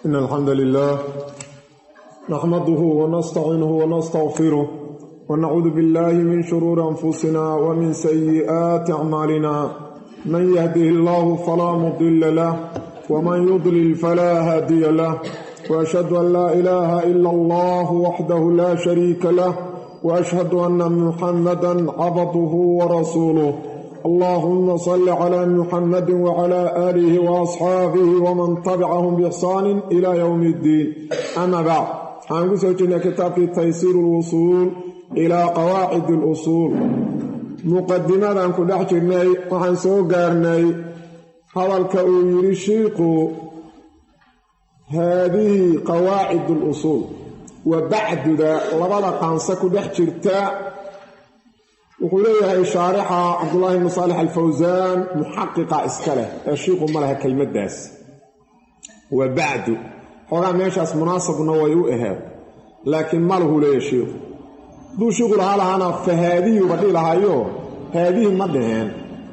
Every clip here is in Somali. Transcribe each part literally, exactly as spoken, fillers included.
إن الحمد لله نحمده ونستعينه ونستغفره ونعوذ بالله من شرور أنفسنا ومن سيئات أعمالنا من يهده الله فلا مضل له ومن يضلل فلا هادي له وأشهد أن لا إله إلا الله وحده لا شريك له وأشهد أن محمدا عبده ورسوله اللهم صل على محمد وعلى آله وأصحابه ومن تبعهم بإحسان إلى يوم الدين. أما بعد هنقول سوچنا كتاب تيسير الوصول إلى قواعد الأصول مقدمة عن كل حجرناي وعن سوقارناي هذا الكأوير الشيق هذه قواعد الأصول وبعد ذا لبدا قانسا كل حجرتا وقوليها شارحة عبد الله بن صالح الفوزان محققة إسكاله الشيخ مالها كلمة داس وبعد حقا ماشاس مناسب نويوئها لكن ماله لي الشيخ دو شغل هذا أنا فهذه وبدي لها يو هذه مدهن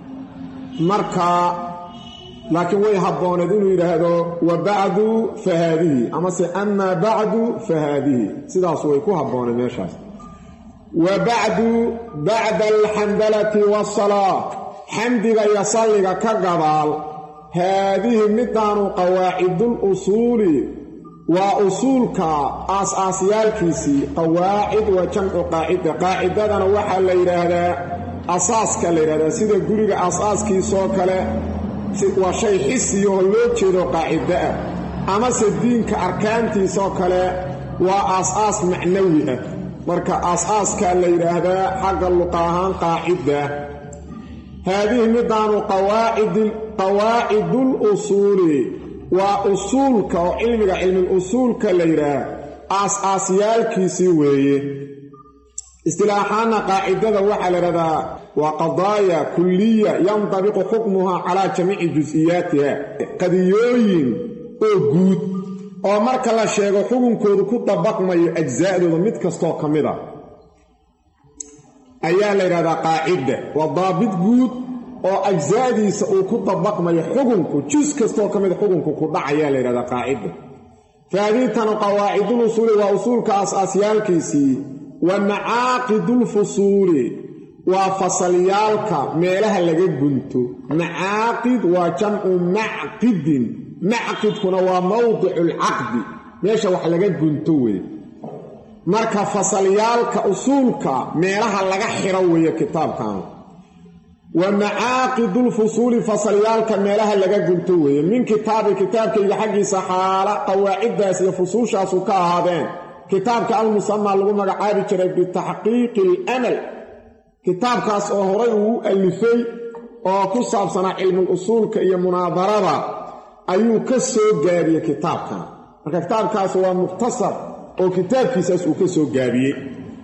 مركا لكن ويحبون دينه إلى هذا وبعد فهذه أما سي أما بعد فهذه سيدا سويكو حبون ماشاس وبعد بعد الحمدلة والصلاة حمدك يصلك كقبال هذه مدان قواعد الأصول وأصولك أساسيالكيسي قواعد وجمع قاعدة قاعدة نوحا ليرهدا أساسك ليرهدا سيدة قولك أساسكي سوكالي وشي حسي يهلوكيدو قاعدة أما سدينك أركانتي سوكالي وأساس معنوية marka asaaska la yiraahdo xaq luqahan qaacida hadii midaan qawaa'id qawaa'id al-usul wa usulka ilmiga ilmi al-usulka la yiraahdo asaasiyalkiisi weeye istilaahan qaa'idada waxa la yiraahdaa wa qadaaya kulliya yantabiqu hukmuha ala jami'i juz'iyatiha qadiyooyin oo guud oo marka la sheego xukunkoodu ku dabaqmayo ajzaadooda mid kasto kamida ayaa la yiraahdaa qaacida wa daabit guud oo ajzaadiisa uu ku dabaqmayo xukunku juz kasto kamida xukunku ku dhacaya la yiraahdaa qaacida faaditan qawaa'idul usul wa usulka asaasiyalkiisi wa macaaqidul fusul wa fasaliyalka meelaha laga gunto macaaqid wa jam'u ma'qidin معقد كنا وموضع العقد ماشي wax laga gunto weey marka fasaliyalka usulka meelaha laga xiro weey kitaabkan wa maaqidul fusul fasaliyalka meelaha laga gunto weey min kitaab kitaabka iyo xaqiisa xaala qawaacidaas iyo fusushaas ka ahaadeen kitaabka al-musamma lagu magacaabi jiray bi tahqiiq al-amal kitaabkaas oo horay uu alifay oo ku saabsan cilmi usulka iyo munaadarada ayuu ka soo gaabiyay kitaabkan marka kitaabkaas waa mukhtasar oo kitaabkiisaas uu ka soo gaabiyay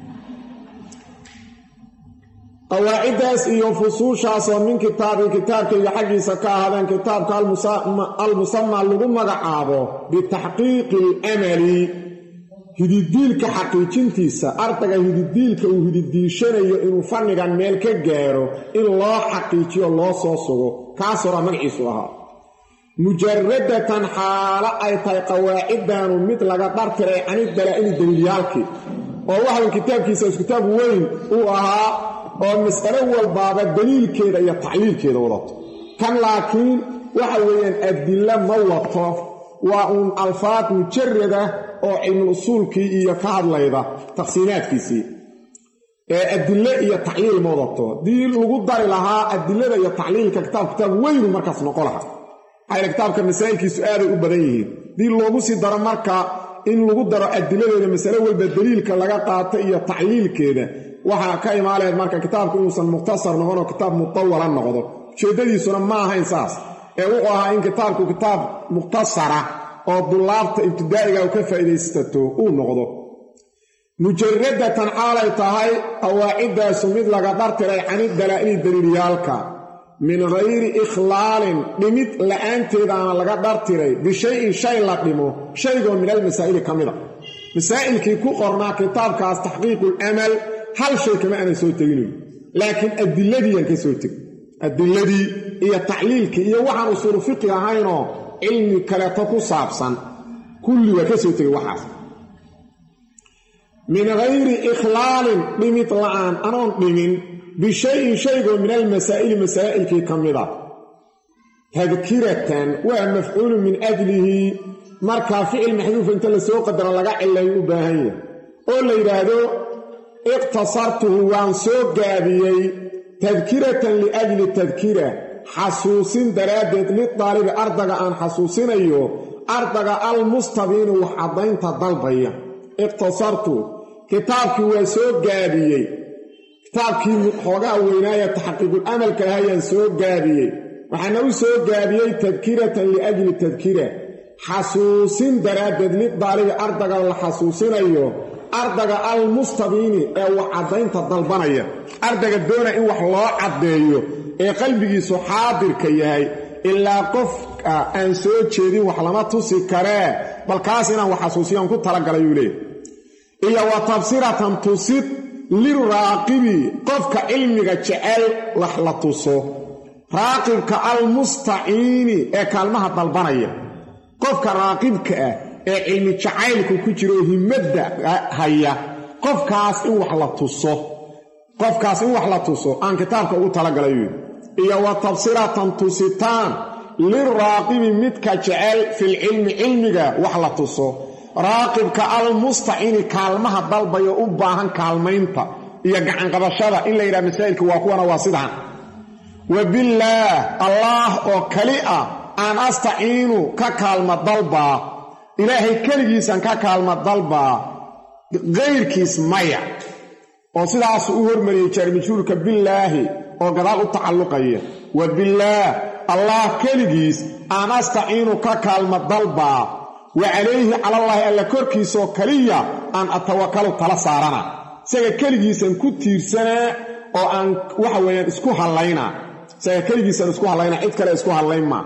qawaacidaas iyo fusuushaas oo min kitaab kitaabka iyo xaqiisa ka ahaadeen kitaabka al-musamma lagu magacaabo bi tahqiiq al-amali hididiilka xaqiijintiisa ardaga hididiilka uu hididiishanayo inuu fannigan meel ka gaaro in loo xaqiijiyo loo soo sugo kaas oo magaciisu ahaa مجردة حالة أي تاي قواعدان ومثل لغا دارتري عن الدلائل دليالكي وواحد الكتاب كيسا كتاب وين هو أها ومسألة والباب الدليل كيدا يتعليل كيدا ولط كان لكن واحد وين الدلة موطة وأن ألفات مجردة أو علم الأصول كي يكاد ليدا تقسيمات كيسي الدلة يتعليل موضة دي لغو دار لها الدلة يتعليل كتاب كتاب وين مركز نقولها هاي كتابك مسائل سؤال u badan yihiin dii loogu si daro marka in lagu daro adiladeeda mas'alo walba daliilka laga qaato iyo tacliilkeeda waxa ka imaaleed marka kitaabku uusan mukhtasar noqon oo kitaab mutawwal noqdo jeedadiisuna ma ahayn saas ee wuxuu ahaa in kitaabku kitaab mukhtasara oo dulaabta ibtidaa'iga uu ka faa'iideysto uu noqdo mujarradatan alay tahay qawaacidaas mid laga dartiray can dalaa'il daliliyalka من غير إخلال لمث لأنتيد أنا لغا دارتري بشيء شيء لقمه شيء من المسائل كاملة مسائل كي كو قرنا كتاب كاس تحقيق الأمل هل شيء كما أنا سويتينه لكن الدلدي ينكي سويتك الدلدي هي تعليل كي هي وحن أصول فقه هاينو علمي كلا تكو صابسا kulli waa ka soo tegay waxaas min gayri ikhlaalin dhimid la'aan anoon dhimin bishayin shaygoo min almasaa'ili masaa'ilkii ka mida tadkiratan waa mafcuulu min ajlihi markaa ficil maxduufa inta la soo qadaro laga cilayo u baahan yahay oo la yidhaahdo iqtasartuhu waan soo gaabiyey tadkiratan liajli tadkira xasuusin daraaddeed lidaalibi ardaga aan xasuusinayo ardaga almustabiini wax caddaynta dalbaya iqtasartu kitaabkii waa soo gaabiyey kitaabkii xoogaa weynaaya taxaqiiqul amalka ahayaan soo gaabiyey waxaana u soo gaabiyey tadkiratan liajli tadkira xasuusin daraaddeed lidaalibi ardaga la xasuusinayo ardaga almustabiini ee wax caddaynta dalbanaya ardaga doona in wax loo caddeeyo ee qalbigiisu xaadirka yahay ilaa qofka aan soo jeedin wax lama tusi karee bal kaas inaan wax xasuusiyaan ku talagalayuu leeyahy iyo wa tabsiratan tusid liraaqibi qofka cilmiga jecel wax la tuso raaqibka almustaciini ee kaalmaha dalbanaya qofka raaqibka ah ee cilmi jacaylku ku jiro himmadda haya qofkaas in wax la tuso qofkaas in wax la tuso aan kitaabka ugu talagalayo iyo wa tabsiratan tusitaan liraaqibi midka jecel fil cilmi cilmiga wax la tuso raaqibka almustaciini kaalmaha dalbayo u baahan kaalmaynta iyo gacanqabashada in la yidhaha masaa'ilka waa kuwana waa sidaan wa billaah allaah oo kali ah aan astaciinu ka kaalma dalbaa ilaahay keligiisaan ka kaalma dalbaa qayrkiis maya oo sidaas u hormariyey jaarmijhuulka billaahi oo gadaal u tacalluqaya wa billaah allah keligiis aan astaciinu ka kaalma dalbaa wa calayhi calallaahi alla korkiisoo kaliya aan atawakalu tala saarana isaga keligiisan ku tiirsanaa oo aan waxa weeyaan isku hallaynaa isaga keligiisan isku hallaynaa cid kale isku hallayn maa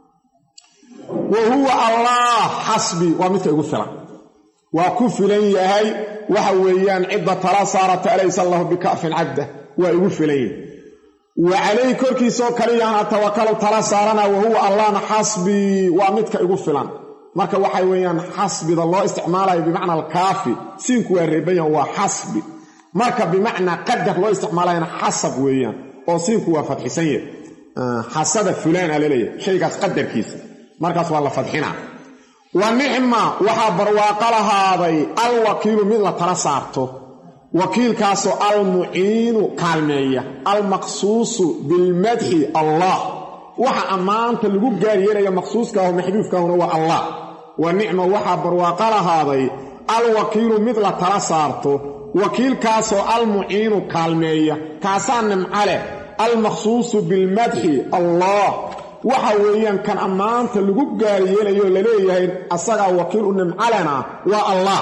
wa huwa allah xasbi waa midka igu filan waa ku filan yahay waxa weeyaan cidda tala saarata alaysa allahu bika'fin cabdah waa igu filan yahay wa calayhi korkiisoo kaliyaan atawakalu tala saarana wa huwa allahna xasbii waa midka igu filan marka waxay weeyaan xasbida loo isticmaalayo bimacna alkaafi siinku waa reebayan waa xasbi marka bimacnaa qadar loo isticmaalayana xasab weeyaan oo siinku waa fadxisan yahay xasada fulaan aa laleeyahay shaygaas qadarkiisa markaas waa la fadxinaa wa nicma waxaa barwaaqo lahaaday alwakiilu mid la tala saarto wakiilkaasoo almuciinu kaalmeeya almaqsuusu bilmadxi allah waxa ammaanta lagu gaaryeelaya maqsuuskaaho maxduufkaahuna waa allah wa nicma waxaa barwaaqo lahaaday alwakiilu mid la tala saarto wakiilkaasoo almuciinu kaalmeeya kaasaa nimco leh almaqsuusu bilmadxi allah waxa weeyaan kan ammaanta lagu gaaryeelayo laleeyahay asagaa wakiil u nimcalena waa allah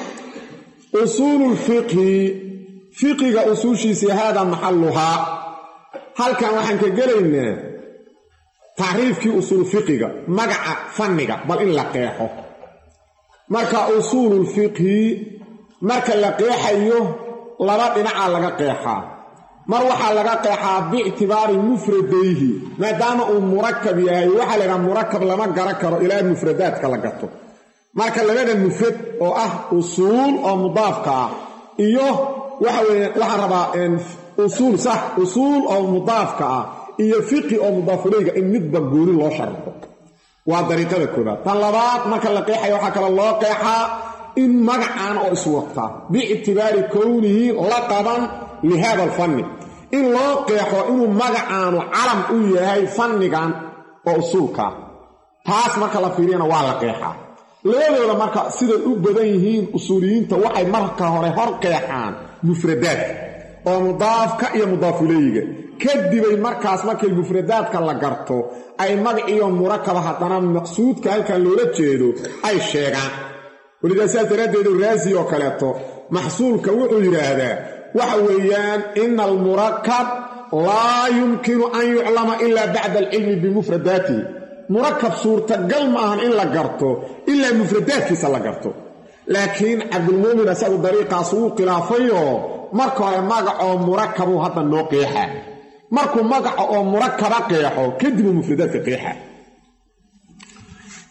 usuululfiqhi fiqiga usuushiisii haadaa maxalluhaa halkan waxaan ka gelaynaa tacriifkii usuul fiqiga magaca fanniga bal in la qeexo marka usuululfiqhi marka la qeexayo laba dhinacaa laga qeexaa mar waxaa laga qeexaa biictibaari mufradayhi maadaama uu murakab yahay waxaa la yidhaha murakab lama garan karo ilaa mufradaadka la gato marka labada mufrad oo ah usuul oo mudaafka ah iyo waxa weeye waxaa rabaa usuul sax usuul oo mudaafka ah iyo fiqi oo mudaafulayga in midba gooni loo sharxo waa dariiqada koobaad tan labaad marka la qeexayo waxaa kale loo qeexaa in magacaan oo iswata biictibaari kownihi laqaban lihaada alfanni in loo qeexo inuu magacaanu calam u yahay fannigan oo usuulkaa taas marka la fiiriyana waa la qeexaa labadooda marka siday u badan yihiin usuuliyiinta waxay marka hore hor qeexaan mufradaadka oo mudaafka iyo mudaafuleeyiga kadibay markaas markay mufradaadka la garto ay magaciyo murakaba haddana maqsuudka halkan loola jeedo ay sheegaan welidaa saas daraaddeedu raasi oo kaleeto maxsuulka wuxuu yidhaahdaa waxa weeyaan ina almurakab laa yumkinu an yuclama ilaa bacda alcilmi bimufradaatihi murakab suurtagal ma ahan in la garto ilaa mufradaadkiisa la garto laakiin cabdulmuumin asagu dariiqaas wuu khilaafayoo marka hore magacoo murakabuu hadda noo qeexaa markuu magaca oo murakaba qeexo kadibuu mufradaadka qeexa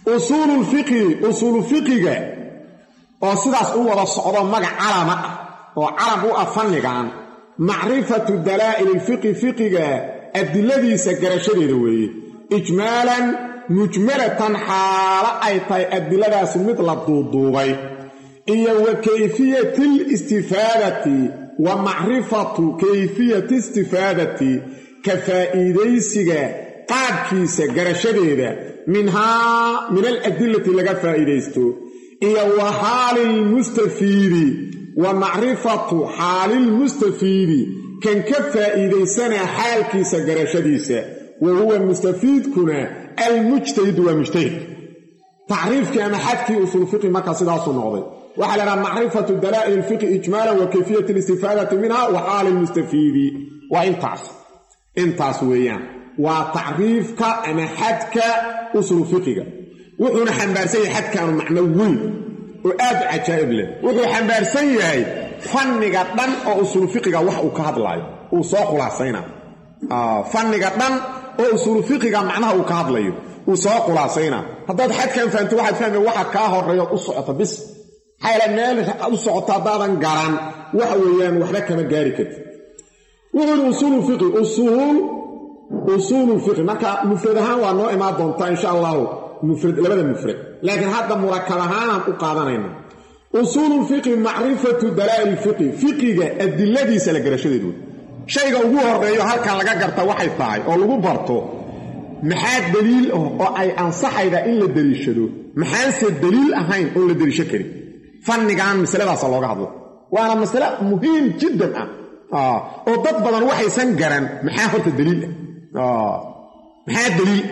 usuulu lfiqhi usuulu fiqiga oo sidaas u wada socdo magac calama ah oo calam u ah fannigan macrifatu dalaa'il lfiqhi fiqiga adiladiisa garashadeeda weeye ijmaalan mujmalatan xaalo ay tahay adiladaasi mid la duuduubay iyo wa kayfiyati listifaadati wa macrifatu kayfiyati istifaadati ka faa'iidaysiga qaabkiisa garashadeeda minhaa min aladillati laga faa'iidaysto iyo wa xaalilmustafiidi wa macrifatu xaalilmustafiidi kan ka faa'iidaysanaa xaalkiisa garashadiisa wa huwa mustafiidkuna almujtahidu waa mujtahid tacriifkii ama xadkii usuul fiqhi markaa sidaasuu noqday waxaa la dhaha macrifatu dalaa'il ilfiqhi ijmaalan wa kayfiyati alistifaadati minha wa xaali lmustafiidi waa intaas intaas weeyaan waa tacriifka ama xadka usuul fiqiga wuxuuna xambaarsan yahay xadkaanu macno weyn oo aad u cajaa'ib leh wuxuu xambaarsan yahay fanniga dhan oo usuul fiqiga wax uu ka hadlaayo uu soo khulaasayna fanniga dhan oo usuul fiqiga macnaha uu ka hadlayo uu soo khulaasayna haddaad xadkan fahanto waxaad fahmay waxa kaa horeeyo u socota bis xayla meel u socota haddaadan garan waxa weeyaan waxba kama gaari kartid wuxuu usuul fiqi usuul usuul fiqi marka mufrad ahaan waa noo imaan doontaa insha Allah mufrad labada mufrad laakiin hadda murakab ahaan u qaadanayna usuul fiqi macrifatu dalaa'il fiqi fiqiga adilladiisa la garashadeedu shayga ugu horeeyo halkan laga garta waxay tahay oo lagu barto maxaa daliil oo ay ansaxayda in la daliishado maxaanse daliil ahayn oo la daliisho karin fannigan masaladaas looga hadlo waana mas'ala muhiim jiddan ah oo dad badan waxaysan garan maxaa horta daliil ah maxaa daliil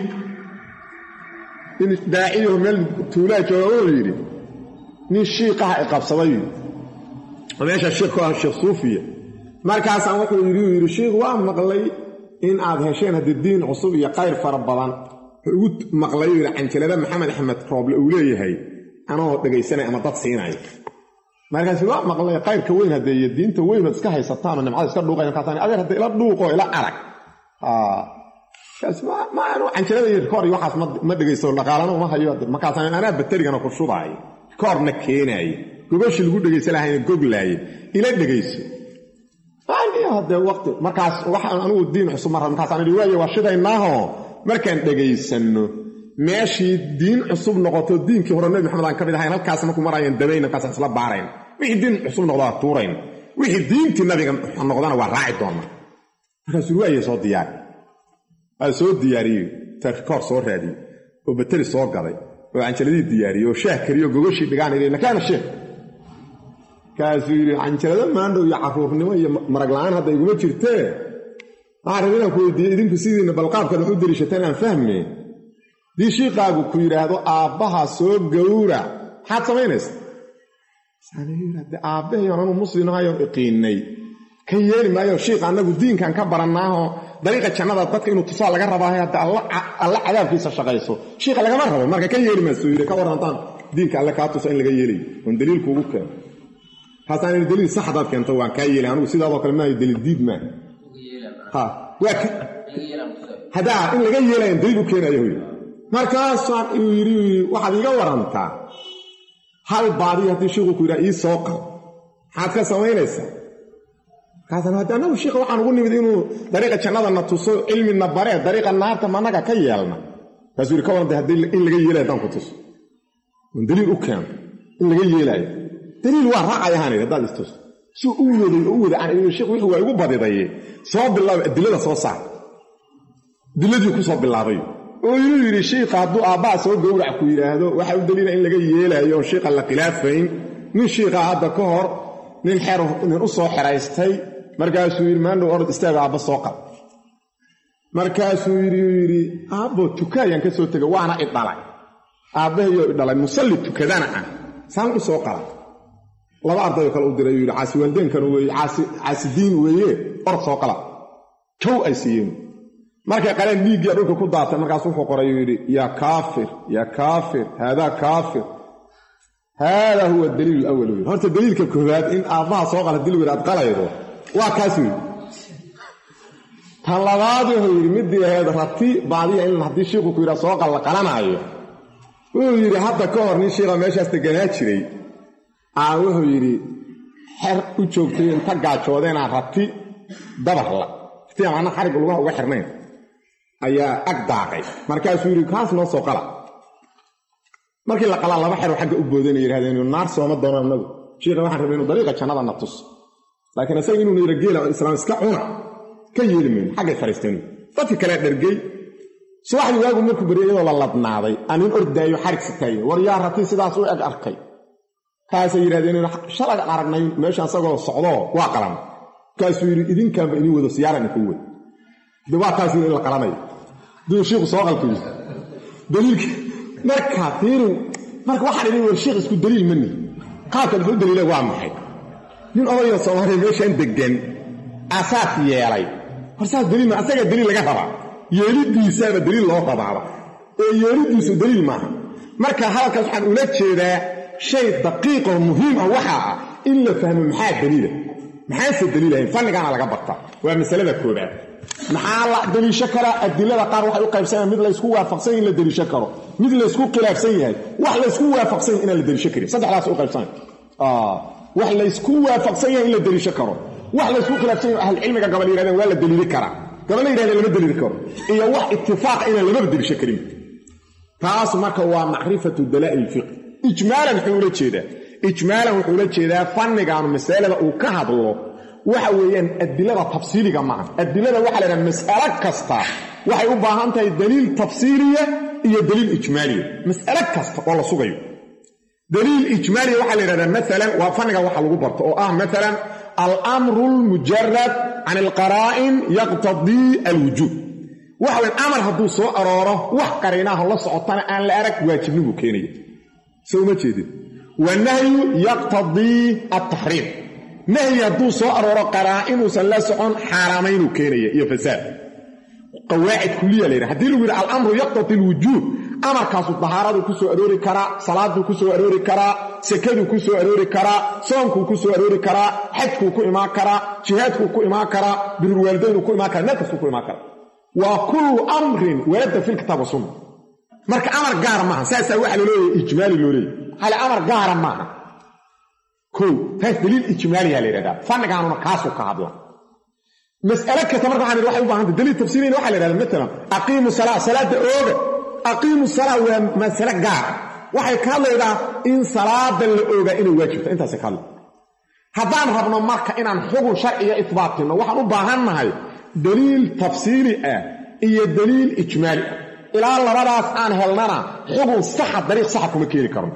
in daaciyo meel tuulaajo oo yiri nin shiiqaha iqabsaday oo meesha shiiqo ah shiiq suufiya markaas aan wuxuu yiri yiri shiiq waa maqlay in aad hesheen hadii diin cusub iyo qayr fara badan ugu maqlay yiri canjalada maxamed axmed rooble uu leeyahay anoo dhageysanay ama dad siinay markaas waa maqlay qayrka weyn hadii diinta weyn iska haysataan oo nimcada iska dhuuqay markaas aan adeer hadii ila dhuuqo ila arag ah kaas ma ma anu canjalada iyo koor iyo waxaas ma dhageyso dhaqaalana uma hayo markaas aan ana batarigana ku shubaay koorna keenay gogoshi lagu dhageysan lahayn goglaay ila dhageyso ani hada waqti markaas waxaan anu diin cusub mar markaas aan riwaayo waa shidaynaaho markaan dhageysano meeshii diin cusub noqoto diinkii hore nabi maxamed aan ka mid ahayn halkaas markuu marayeen dabayna kaas isla baareen wixii diin cusub noqdaa tuurayn wixii diintii nabiga noqdana waa raaci doona markaas riwaayo soo diyaar ay soo diyaariyay tarkoor soo raadiyay oo batari soo galay oo anjaladii diyaariyay oo shaah kariyo gogoshi dhigaan ilaa kana sheekh kaasiri anjalada maandhow iyo caruurnimo iyo marag la'aan hadda iguma jirtee arrinna ku weydiiyay idinku sidiina balqaabka wuxuu dirishateen aan fahmay dii shiiqaagu ku yiraahdo aabbaha soo gowra maxaad samaynaysaa saaniirada aabbahay anu muslimahayo iqiinay ka yeeli maayo shiiq annagu diinkan ka barannaaho dariiqa jannada dadka inuu tusaale laga rabaa hadda alla alla cadaabkiisa shaqayso shiiqa laga rabo marka ka yeeli ma soo yiri ka warantaan diinka alla ka tusa in laga yeelay on daliil kugu keen hasan daliil sax dad keento waan ka yeelay anu sidaado kale ma daliil diid ma ha waa hada in laga yeelay daliil keenayo markaas uu yiri waxa iga warantaa hal baadi hadii shiiqu ku yiraahdo ii soo qal maxaad ka samaynaysaa kaasana hadana shiiq waxaan ugu nimid inuu dariiqa jannada na tuso cilmi na bare dariiqa naarta managa ka yeelna kaasuu ka warantay hadii in laga yeelay dan ku tuso in daliil u keen in laga yeelay daliil waa raacayaan hadda istus soo u waday u waday aan shiiq wuxuu waa ugu badiday soo bilaab adilada soo saar diladii ku soo bilaabay oo inuu yiri shiiq hadduu aabba soo gowrac ku yiraahdo waxa uu daliilay in laga yeelayo shiiq la khilaafayn nin shiiq hadda ka hor nin xero nin u soo xiraystay markaasuu yiri maandho orod istaaga aabba soo qab markaasuu yiri yiri aabbo tukayaan ka soo taga waana idhalay aabbahayo idhalay musalli tukadana ah saan u soo qala laba arday kale u diray yiri caasi wandeenkan weey caasi caasi diin weeye orod soo qala jow ay siiyeen markay qaleen dhiigii dhulka ku daatay markaas wuxuu qoray yiri ya kaafir ya kaafir hada kaafir hada huwa daliil awwal horta daliilka koowaad in aabaha soo qala dil wiraad qalaydo waa kaasi talabaad wuxuu yiri midii heed rati baadiya in hadii shiiqu ku yiraahdo soo qala qalanaayo wuxuu yidhi hadda ka hor nin shiikha meeshaas deganaa jiray aa wuxuu yidhi xer u joogtay inta gaajoodeenaa rati dabarla rati amaana xarig lugaha uga xirnayn ayaa ag daaqay markaasuu yidhi kaas noo soo qala markii la qalaa laba xero xagga u boodayna yidhahdeen naar sooma doono annagu shiikha waxaan rabay inuu dariiqa jannada na tus laakiin isaga inuu yidha geela islaam iska cuna ka yeeli mayno xaggay fariisteen dadkii kale dhergey subaxdii waagu markuu baryay iyadoo la ladnaaday anin ordaayo xarig sitaayey war yaa rati sidaas u eg arkay kaasay yidhahdeen shalag aragnay meesha isagoo socdoo waa qalan kaasuu yidhi idinkaanba inii wado siyaaran inkuu wad de waa taas in la qalanayo duu shiiku soo qalkuyi daliilka marka fiiru marka waxaan idin war shiikh isku daliil mani qaabka wuxuu daliilay waa maxay nin odayo Soomaaliya meeshan degan asaas yeelay horsaas daliil ma asaga daliil laga rabaa yeelidiisaba daliil loo qabaaba ee yeelidiisu daliil maaha marka halkaas waxaan ula jeedaa shay daqiiq oo muhiim ah waxa ah in la fahmo maxaa daliil maxaa se daliilayn fannigaana laga barta waa masalada koobaad maxaa la daliisho kara adilada qaar waxay u qaybsanayaan mid la isku waafaqsan in la daliisho karo mid la isku khilaafsan yahay wax la isku waafaqsan in la daliisho karo saddexdaas u qaybsan ah wax la isku waafaqsan yahay in la daliisho karo wax la isku khilaafsan yahay ahli cilmiga gabal yiraahdeen waa la daliili karaa gabal yiraahdeen lama daliili karo iyo wax ittifaaq in lama daliisho karin taas marka waa macrifatu dalaa'il fiqh ijmaalan wuxuu la jeedaa ijmaalan wuxuu la jeedaa fannigan mas'alada uu ka hadlo waxa weeyaan adilada tafsiiliga ma aha adilada waxa la yiraahdaa mas'ala kasta waxay u baahan tahay daliil tafsiiliya iyo daliil ijmaaliya mas'ala kasta oo la sugayo daliil ijmaaliya waxa la yiraahdaa midalan waa fanniga waxa lagu barto oo ah midalan al-amru al-mujarrad 'an al-qara'in yaqtadi al-wujub waxa weyn amar hadduu soo arooro wax qarinaha la socotana aan la arag waajibnigu keenaya soo ma jeedin wa nahyu yaqtadi at-tahrim nahyi hadduu soo arooro qaraa'inuusan la socon xaaraamaynuu keenaya iyo fasaad qawaacid kuliya la yidhaha haddii lagu yidhi al-amru yaqtadi al-wujuub amarkaasu dahaaradu ku soo aroori karaa salaaduu ku soo aroori karaa sakaduu ku soo aroori karaa soonkuu ku soo aroori karaa xajkuu ku imaan karaa jihaadkuu ku imaan karaa birul waalidaynuu ku imaan karaa meel kastuu ku imaan karaa waa kullu amrin warada fi lkitaab wasunna marka amar gaar maaha saasaa waxa la leeyahay ijmaali loo leeyahay hal amar gaara maaha kow taas daliil ijmaaliya la yidhahdaa fannigaanuna kaasuu ka hadla mas'alo kasta marka waxaan waxay u baahantay daliil tafsiiriin waxaa la yidhahdaa matalan aqiimu salaa salaada ooga aqiimu salaa waa mas'alo gaar waxay ka hadlaydaa in salaada la ooga inay waajibto intaas ka hadla haddaan rabno marka inaan xugun sharciya itbaatino waxaan u baahannahay daliil tafsiili ah iyo daliil ijmaali ah ilaa labadaas aan helnana xugun saxa dariiq saxa kuma keeni karno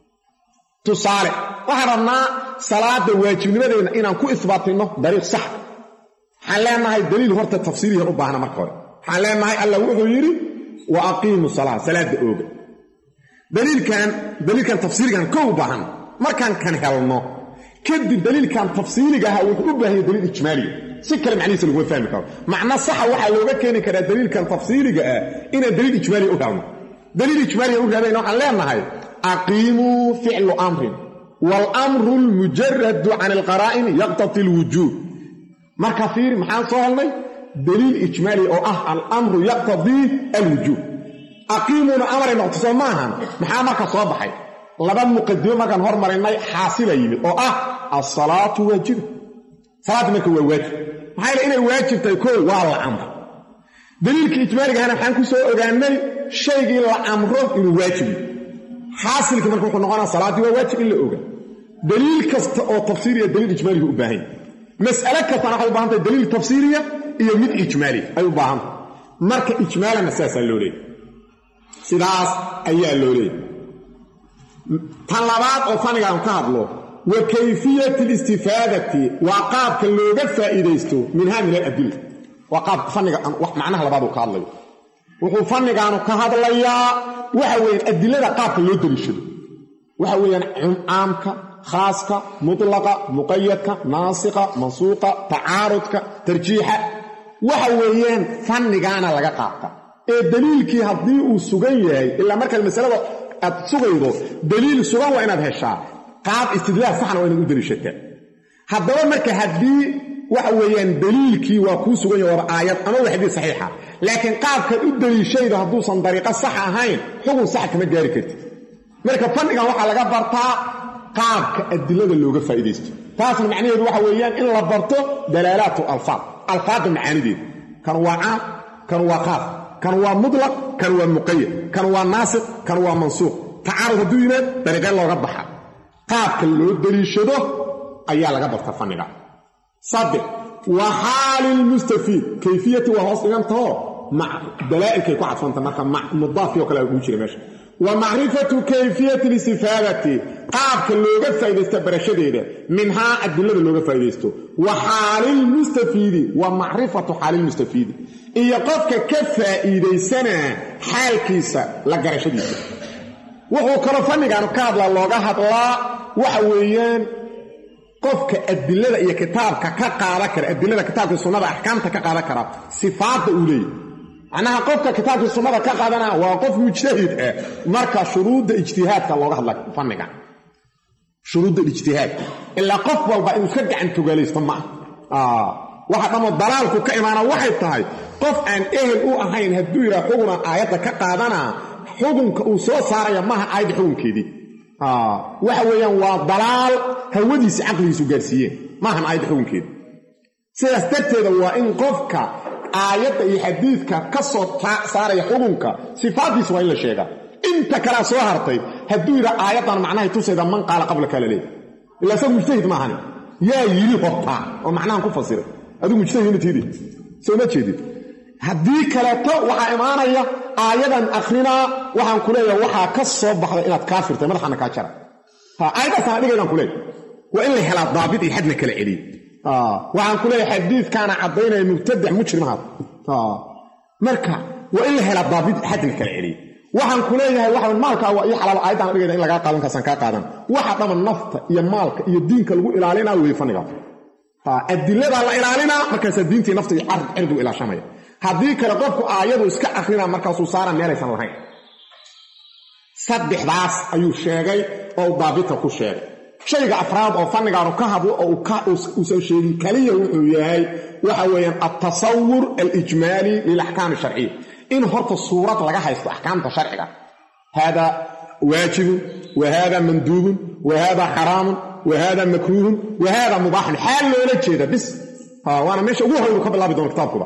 tusaale waxaan rabnaa salaada waajibnimadeena inaan ku isbaatino dariiq sax waxaan leenahay daliil horta tafsiiliyan u baahna marka hore waxaan leenahay alla wuxuu yidhi wa aqiimu salaa salaada ooga daliilkan daliilkan tafsiiligan ka u baahan markaan kan helno kadib daliilkan tafsiiliga ah wuxuu u baahan yahay daliil ijmaaliya si kale macnihiisa laguma fahmi karo macna saxa waxaa looga keeni karaa daliilkan tafsiiliga ah inaan daliil ijmaaliya u helno daliil ijmaaliya u raadayna waxaan leenahay aqiimuu ficlu amrin waalamru almujaradu can alqaraa'in yaqtadi alwujuub marka fiir maxaan soo helnay daliil ijmaali oo ah alamru yaqtadii alwujuub aqiimuuna amaray noqto soo maahan maxaa marka soo baxay laba muqadimo markaan hormarinnay xaasila yimid oo ah alsalaatu waajiba salaad marka waa waajib maxaa yeele inay waajibtahay koo waa la amro daliilka ijmaaligahana waxaan ku soo ogaanay shaygii la amro inuu waajibi xaasilkii marka wuxuu noqonaa salaaddii waa waajib in la oga daliil kasta oo tafsiiriya daliil ijmaaliga u baahan mas'alo kastana waxay u baahan tahay daliil tafsiiriya iyo mid ijmaaliya ay u baahan marka ijmaalana saasaa loo leeyahy sidaas ayaa loo leeyahy tan labaad oo fannigaan ka hadlo wa kayfiyat alistifaadati waa qaabka looga faa'iidaysto minhaa min aladilla waa qaabka fanniga macnaha labaad uu ka hadlayo wuxuu fannigaanu ka hadlayaa waxa weeyaan adilada qaabka loo daliishado waxa weeyaan caamka khaaska mutlaqa muqayadka naasiqa mansuuqa tacaarudka tarjiixa waxa weeyaan fannigaana laga qaata ee daliilkii haddii uu sugan yahay ilaa markaad masalada aad sugaydo daliil sugan waa inaad heshaa qaab istidlaal saxna waa inaad u daliishataa haddaba marka haddii waxa weeyaan daliilkii waa kuu sugan yahay waa aayad ama waa xadiis saxiixa laakiin qaabkaad u daliishaydo hadduusan dariiqo sax ahayn xugun sax kama gaari kartid marka fannigan waxaa laga bartaa qaabka adilada looga faa'iidaysto taasna macnaheedu waxa weeyaan in la barto dalaalaatu alfaad alfaadda macaanideeda kan waa caam kan waa qaas kan waa mutlaq kan waa muqayyad kan waa naasik kan waa mansuuq tacaarud hadduu yimaad dariiqeen looga baxa qaabka loo daliishado ayaa laga barta fanniga saddex wa xaalilmustafiid kayfiyati waa hoos dhigantahoo dalaa'ilkay ku cadfanta marka mudaafki oo kale ugu jira meesha wa macrifatu kayfiyati listifaadati qaabka looga faa'iidaysta barashadeeda minhaa adilada looga faa'iidaysto wa xaalilmustafiidi wa macrifatu xaalilmustafiidi iyo qofka ka faa'iidaysana xaalkiisa la garashadiisa wuxuu kaloo fannigan ka hadlaa looga hadlaa waxa weeyaan qofka adilada iyo kitaabka ka qaadan kara adilada kitaabka sunnada axkaamta ka qaadan kara sifaadda uu leeyahay macnaha qofka kitaabka sunnada ka qaadana waa qof mujtahid ah marka shuruudda ijtihaadka looga hadla fannigan shuruudda ijtihaadka ilaa qof walba inuu ka gacan togalaysto ma ah waxa dhamo dalaalku ka imaana waxay tahay qof aan ehel u ahayn hadduu yidhaa xuguna aayadda ka qaadana xukunka uu soo saaraya maaha aayadda xukunkeedii waxa weeyaan waa dalaal hawadiisa caqligiisu gaarsiiyeen maahan aayadda xukunkeeda sidaas darteeda waa in qofka aayadda iyo xadiidka ka soo saaraya xukunka sifaaddiisa waa in la sheegaa inta kalea soo hartay hadduu yidhaa aayaddan macnahay tusayda man qaala qabla kala leey ilaa isagu mujtahid maahani yaa yidhi hortaa oo macnahan ku fasiray adigu mujtahid ma tiidi soo ma jeedid haddii kaleeto waxaa imaanaya aayadan akrinaa waxaan ku leeyahay waxaa ka soo baxday inaad kaafirtay madaxana kaa jara aayaddaasaan dhigaydaan ku leeyahay waa in la helaa daabit iyo xadna kala celiye waxaan ku leeyahay xadiidkaana caddaynaya mubtadac mujrimahaad marka waa in la helaa daabit xadna kala celiye waxaan ku leeyahay waxa maalkaa waa ii xalaal aayaddaan dhigayda in lagaa qaadan kaasaan kaa qaadan waxa dhaman nafta iyo maalka iyo diinka lagu ilaalinaa weeye fanniga adiladaa la ilaalinaa markaasaa diintii nafta iyo cirdu ilaashamaya haddii kale qofku aayadu iska akrinaa markaasuu saara meelaysan lahayn saddexdaas ayuu sheegay oo u daabita ku sheegay shayga afraad oo fannigaanu ka hadlo oo uusan sheegin kaliya wuxuu yahay waxa weeyaan altasawur alijmaali lilaxkaam sharciya in horta suurad laga haysto axkaamta sharciga hada waajibun wa hada manduubun wa hada xaraamun wa hada makruuhun wa hada mubaaxun xaal loola jeeda bis waana meesha ugu horeynu ka bilaabi doono kitaabkuba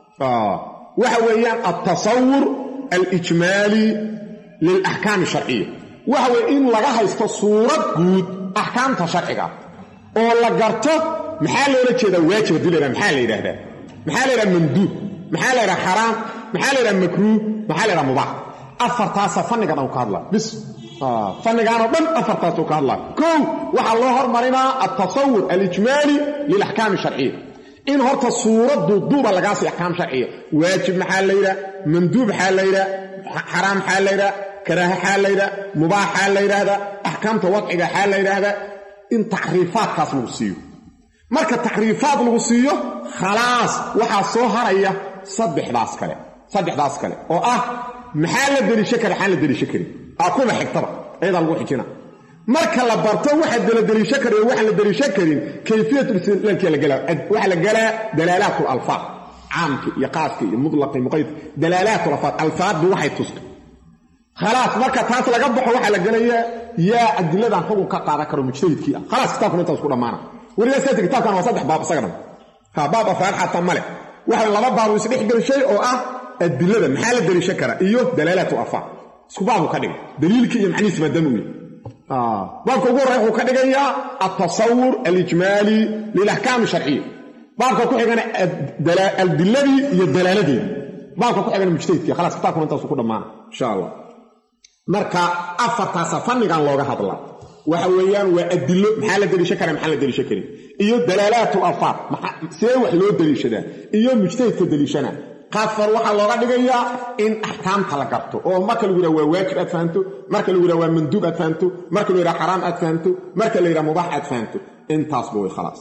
waxa weeyaan altasawur alijmaali lilaxkaam sharciya waxa weye in laga haysto suurad guud axkaamta sharciga oo la garto maxaa loola jeedaa waajib haddii la yidhaha maxaa la yidhaahdaa maxaa la yidhaha manduub maxaa la yidhaha xaraam maxaa la yidhaha makruuh maxaa la yidhaha mubaax afartaasa fannigan uu ka hadlaa bis fannigaanoo dhan afartaasuu ka hadlaa kow waxaa loo hormarinaa altasawur alijmaali lilaxkaam sharciya in horta suuraddu duuba lagaasii axkaam sharciya waajib maxaa la yidhaha manduub maxaa la yidhaha xaraam maxaa la yidhaha karaaha xaa la yidhaha mubaax xaa la yidhaahdaa axkaamta wadciga xaa la yidhaahdaa in tacriifaadkaas lagu siiyo marka tacriifaad lagu siiyo khalaas waxaa soo haraya saddexdaas kale saddexdaas kale oo ah maxaa la deliisho kara xaan la deliisho karin aa kuma xigtaba ayadaa lagu xijina marka la barto waxa la deliisho kara iyo waxaan la deliisho karin kayfiyatul istidlaalka la galaa waxa la galaa dalaalaatul alfaad caamki iyo qaaski iyo mutlaqi muqayyad dalaalaatul alfaad alfaad waxay tusto khalaas marka taas laga baxo waxa la galaya yaa adiladan xukun ka qaadan karo mujtahidkii ah khalaas kitaabku intaas ku dhamaana wariyaas ka kitaabkan waa saddex baab isaga dhan ha baab afraad xataa male waxa laba baab is dhex gashay oo ah adilada maxaa la deliisho kara iyo dalaalaatul alfaad isku baabu ka dhigay daliilkii iyo macnihiisa maadaama uu ah baabka ugu horeeya wuxuu ka dhigayaa at-tasawwur al-ijmali lil-ahkam shar'iyya baabka ku xigana adiladii iyo dalaaladii baabka ku xigana mujtahidkii khalaas kitaabku intaas ku dhamaana insha Allah marka afartaas fannigan looga hadlaa waxa weeyaan waa adillo maxaa la deliisho kara maxaa la deliisho karin iyo dalaalaatul alfaad see wax loo deliishadaa iyo mujtahidka deliishana qaafar waxaa looga dhigayaa in axkaamta la garto oo marka lagu yidhaha waa waajib aad fahanto marka lagu yidhaha waa manduub aad fahanto marka lagu yidhaha xaraam aad fahanto marka la yidhaha mubaax aad fahanto intaasba way khalaas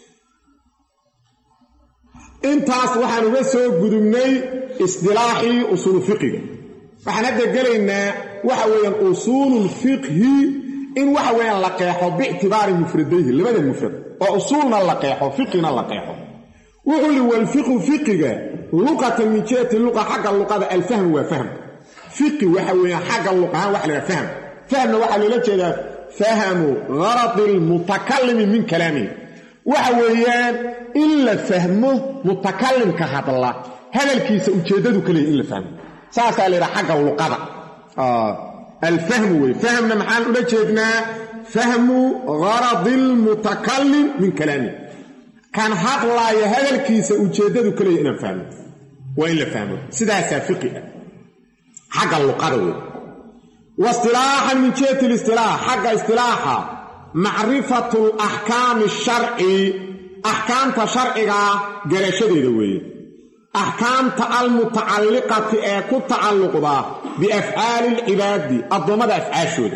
intaas waxaan uga soo gudubnay isdilaaxii usuulu fiqiga waxaan hadda gelaynaa waxa weeyaan usuulul fiqhi in waxa weeyaan la qeexo biictibaari mufradayhi labada mufrad oo usuulna la qeexo fiqina la qeexo wuxuu li wal fiqhu fiqiga luqatan min jihati luqa xagga luqada alfahm waa fahm fiqi waxa weeyaan xagga luqahan waxa la fahm فهم وحا لولا جيدا فهم غرض المتكلم من كلامه وحويان إلا فهمه متكلم كهذا الله هذا الكيس أجدده كليه إلا فهمه ساسا لرا حق اللقضة آه. الفهم فهمنا محال أولا جيدنا فهم غرض المتكلم من كلامه كان حق الله هذا الكيس أجدده كليه إلا فهمه وإلا فهمه سداسا فقه حق اللقضة واصطلاحا من جهة الاصطلاح حق اصطلاحا معرفة الأحكام الشرعي أحكام تشرعية قرشدي دوي أحكام المتعلقة أكو تعلق بأفعال العباد الضمد أفعال شود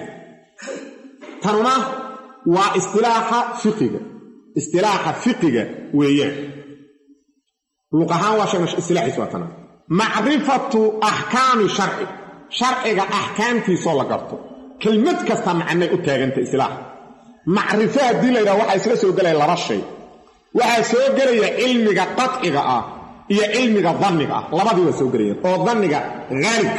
تنونا واصطلاح فقه اصطلاح فقه وياه لقهان واشمش اصطلاح سواتنا معرفة أحكام الشرعي شرعي أحكام في صولة قرطو كلمة كستا معنى أتاغنت إصلاح معرفة دي ليرا وحا يسلا سوء قلي لرشي وحا سوء قلي علمك قطعك آه إيا علمك ظنك آه لما دي سوء قلي أو ظنك غالبك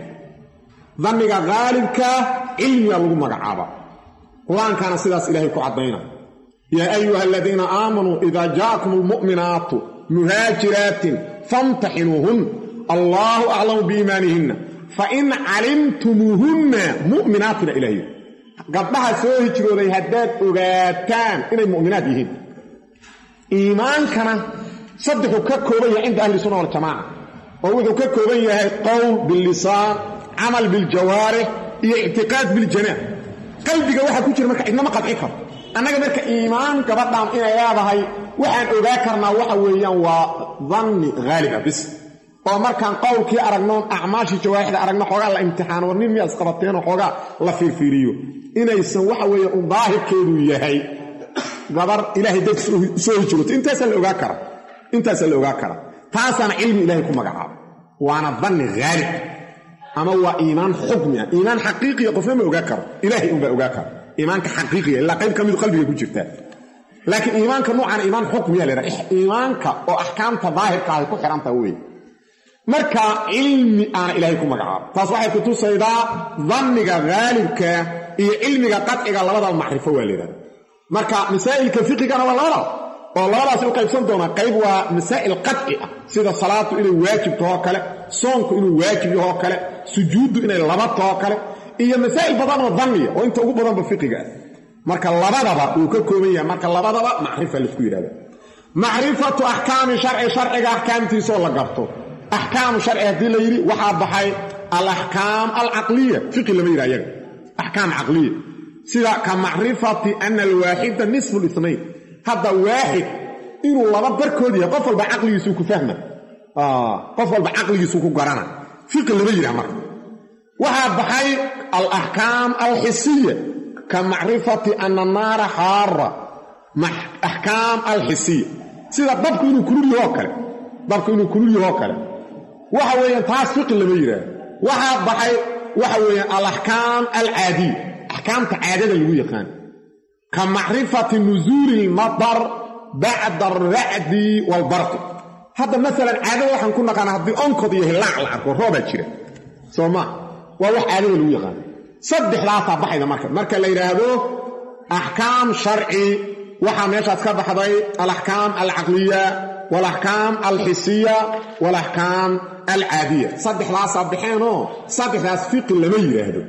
ظنك غالبك علمي الله مقعابا قرآن كان سيداس إلهي كعدين يا أيها الذين آمنوا إذا جاءكم المؤمنات مهاجرات فامتحنوهن الله أعلم بإيمانهن فإن علمتموهن مؤمنات إلهي قبلها سوهي جرودي هداد أغاتان إنه مؤمنات يهين إيمان كان صدقوا ككوبية عند أهل السنة والجماعة ووضعوا ككوبية قول باللسان عمل بالجوارح اعتقاد بالجنان قلبك واحد كجر مركا إنما قد عكر أنك مركا إيمان قبلهم إنا يابهي وحان أغاكرنا وحويا وظن غالبا بس oo markaan qowlkii aragnoon acmaashi jawaaxda aragno xogaa la imtixaan warnin miyaad isqabateen oo xogaa la fiirfiiriyo inaysan waxa weeye u daahirkeedu yahay gabar ilaahay dad soo hijroot intaas la ogaa kara intaas la ogaa kara taasana cilmi ilaahay ku magacaab waana dhanni gaalib ama waa iimaan xukmi iimaan xaqiiqi qofna ma ogaa karo ilaahay uu ba ogaa karo iimaanka xaqiiqi la qayb kamid qalbiga ku jirta laakiin iimaanka noocan iimaan xukmi la yiraahdo iimaanka oo ahkaamta daahirka ay ku xiranta weey marka cilmi aan ilaahay ku magacaabo taas waxay ku tusaydaa dhanniga gaalibka iyo cilmiga qadciga labada macrifo waa leeyahay marka masaa'ilka fiqiga waa labada oo labadaas u qaybsan doona qayb waa masaa'il qadci ah sida salaatu inay waajib tahay kale soonku inuu waajib yahay kale sujuudu inay laba tahay kale iyo masaa'il badan oo dhanniya oo inta ugu badan ba fiqiga marka labadaba uu ka kooban yahay marka labadaba macrifo la isku yiraahdo macrifatu ahkaami sharci sharciga ahkaamtiisa la garto أحكام شرعية دي ليري وحابحي الأحكام العقلية فقه لما يرى يجب أحكام عقلية سيدا كمعرفة أن الواحد نصف الاثنين هذا واحد إنه الله بركودي قفل بعقل يسوك فهما آه قفل بعقل يسوك قرانا فقه لما يرى أمر وحابحي الأحكام الحسية كمعرفة أن النار حارة أحكام الحسية سيدا ضبك إنه كل يوكل ضبك إنه كل يوكل waxa weeyaan taas fiqh lama yiraahdo waxa baxay waxa weeyaan al-ahkam al-aadi ahkamta caadada lagu yaqaan ka macrifati nuzul al-matar ba'da ar-ra'd wal-barq hada mesela caadada waxaan ku naqaan hadii onkod iyo hilaac la arko rooba jira sooma waa wax caadada lagu yaqaan saddexdaas baxayda marka marka la yiraahdo ahkam shar'i waxa meeshaas ka baxday al-ahkam al-aqliya wal-ahkam al-hissiyya wal-ahkam العادية صدح لا صبحينه صدح لا فقه لما يراهدو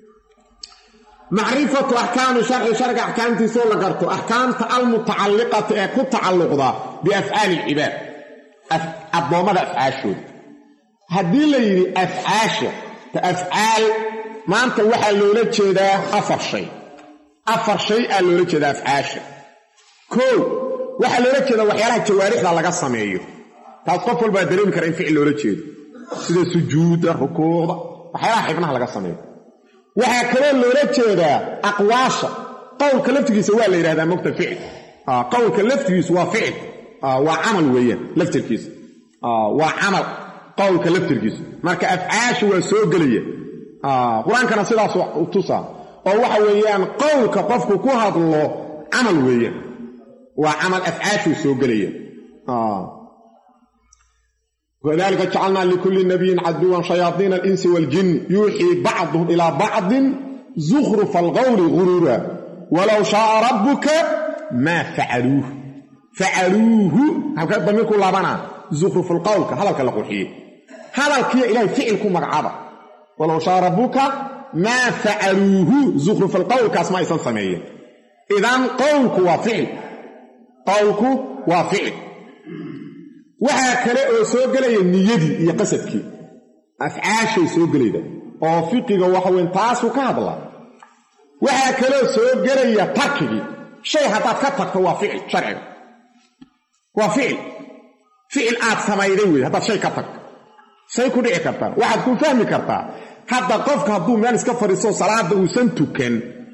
معرفة أحكام شرع شرع أحكام تسول لقرته أحكام المتعلقة كنت تعلق ذا بأفعال العباد الضوامة أفعال شود هدي لي أفعاش أفعال ما أنت وحا اللولد شده أفر شيء أفر شيء اللولد شده أفعاش كل وحا اللولد شده وحيالها الجوارح لغا الصميعيه taas qof walba dareemi kara in ficil loo jeedo sida sujuuda rukuucda waxyaalaha xibnaha laga sameeyo waxa kale loo jeedaa aqwaasha qowlka laftigiisa waa la yiraahdaa mugta ficil ah qowlka laftigiisa waa ficil ah waa amal weeyaan laftirkiisa ah waa amal qowlka laftirkiisa marka afcaashu waa soo galaya ah quraankana sidaas u tusaa oo waxa weeyaan qowlka qofku ku hadlo amal weeyaan waa amal afcaashu soo galaya ah وذلك جعلنا لكل نبي عدوا شياطين الإنس والجن يوحي بعضهم إلى بعض زخرف القول غرورا ولو شاء ربك ما فعلوه فعلوه هل كان ضمير كل لابنا زخرف القول هذا كان لقوحيه هذا الكي إلهي فعلكم مقعبا ولو شاء ربك ما فعلوه زخرف القول كاسماء سنسمية إذن قولك وفعل قولك وفعل وهكذا سوغلي النيدي هي قصدك أفعاشي سوغلي ده oo fiqiga waxa weyn taas uu ka hadla waxa kale soo galaya tarkiga shay hadaad ka tagto waa ficil sharci waa ficil ficil aad sameeyay weey hadaad shay ka tagto shay ku dhici kartaa waxaad ku fahmi kartaa hadda qofka haduu meel iska fariiso salaada uu san tukan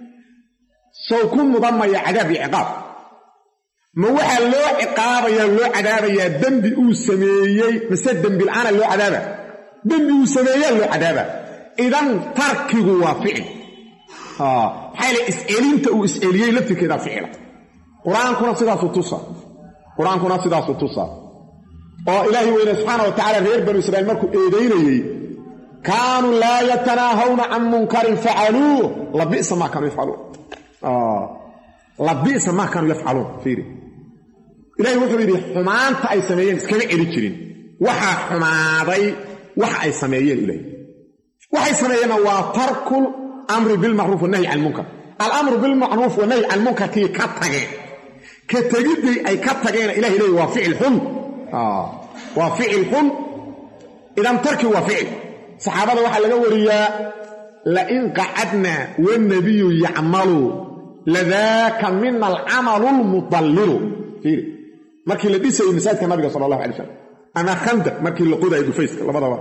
soo ku mudamaya cadaab iyo ciqaab ma waxa loo ciqaabaya loo cadaabaya dambi uu sameeyay mise dambi la'aan loo cadaaba dambi uu sameeyay loo cadaaba إذن تركه وفعل آه. حال إسئلين تأو إسئليين لفتك إذا فعل قرآن كنا صدا ستوصى قرآن كنا صدا ستوصى آه إلهي وإله سبحانه وتعالى غير بنو إسرائيل مركو إيديني كانوا لا يتناهون عن منكر فعلوه لبئس ما كانوا يفعلون آه لبئس ما كانوا يفعلون فيري إلهي وحبيبي حمان تأي سميين كما إليكرين وحا حماضي وحا أي سميين إلهي waxay sameeyeen waa tarkul amri bil ma'ruf wa nahy al munkar al amru bil ma'ruf wa nahy al munkar ki ka tageen ka tagidii ay ka tageen ilaahi ilaahi waa ficil xun ah waa ficil xun idan tarki waa ficil saxaabada waxa laga wariyaa la in qa'adna wan nabiyyu ya'malu ladaka min al amal al mudallil fiiri markii la dhisay misaadka nabiga sallallahu alayhi wasallam ana khandaq markii la qoday dhufayska labadaba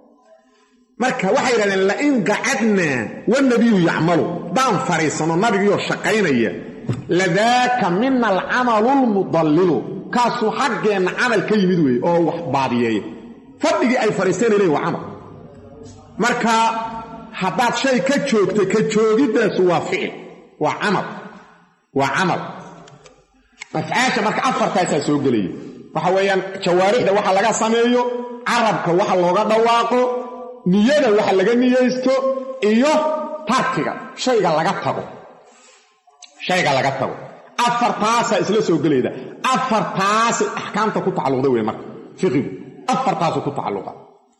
marka waxay yiraahdeen la in qa'adna wan nabiyyu ya'malu daan fariisano nabiga shaqaynaya ladaka min al amal al mudallil kaasu xaqeena amal ka yimid weey oo wax baadiyay fadhigi ay fariisteen ilaa waa amal marka hadaad shay ka joogto ka joogidaas waa ficil waa amal waa amal afcaasha marka afartaas soo galay waxa weeyaan jawaarixda waxa laga sameeyo arabka waxa looga dhawaaqo niyada waxa laga niyeysto iyo tarkiga shayga laga tago shayga laga tago afartaas isla soo galeeda afartaas ahkaamta ku tacaluqda weey marka fiqhi afartaas ku tacaluqa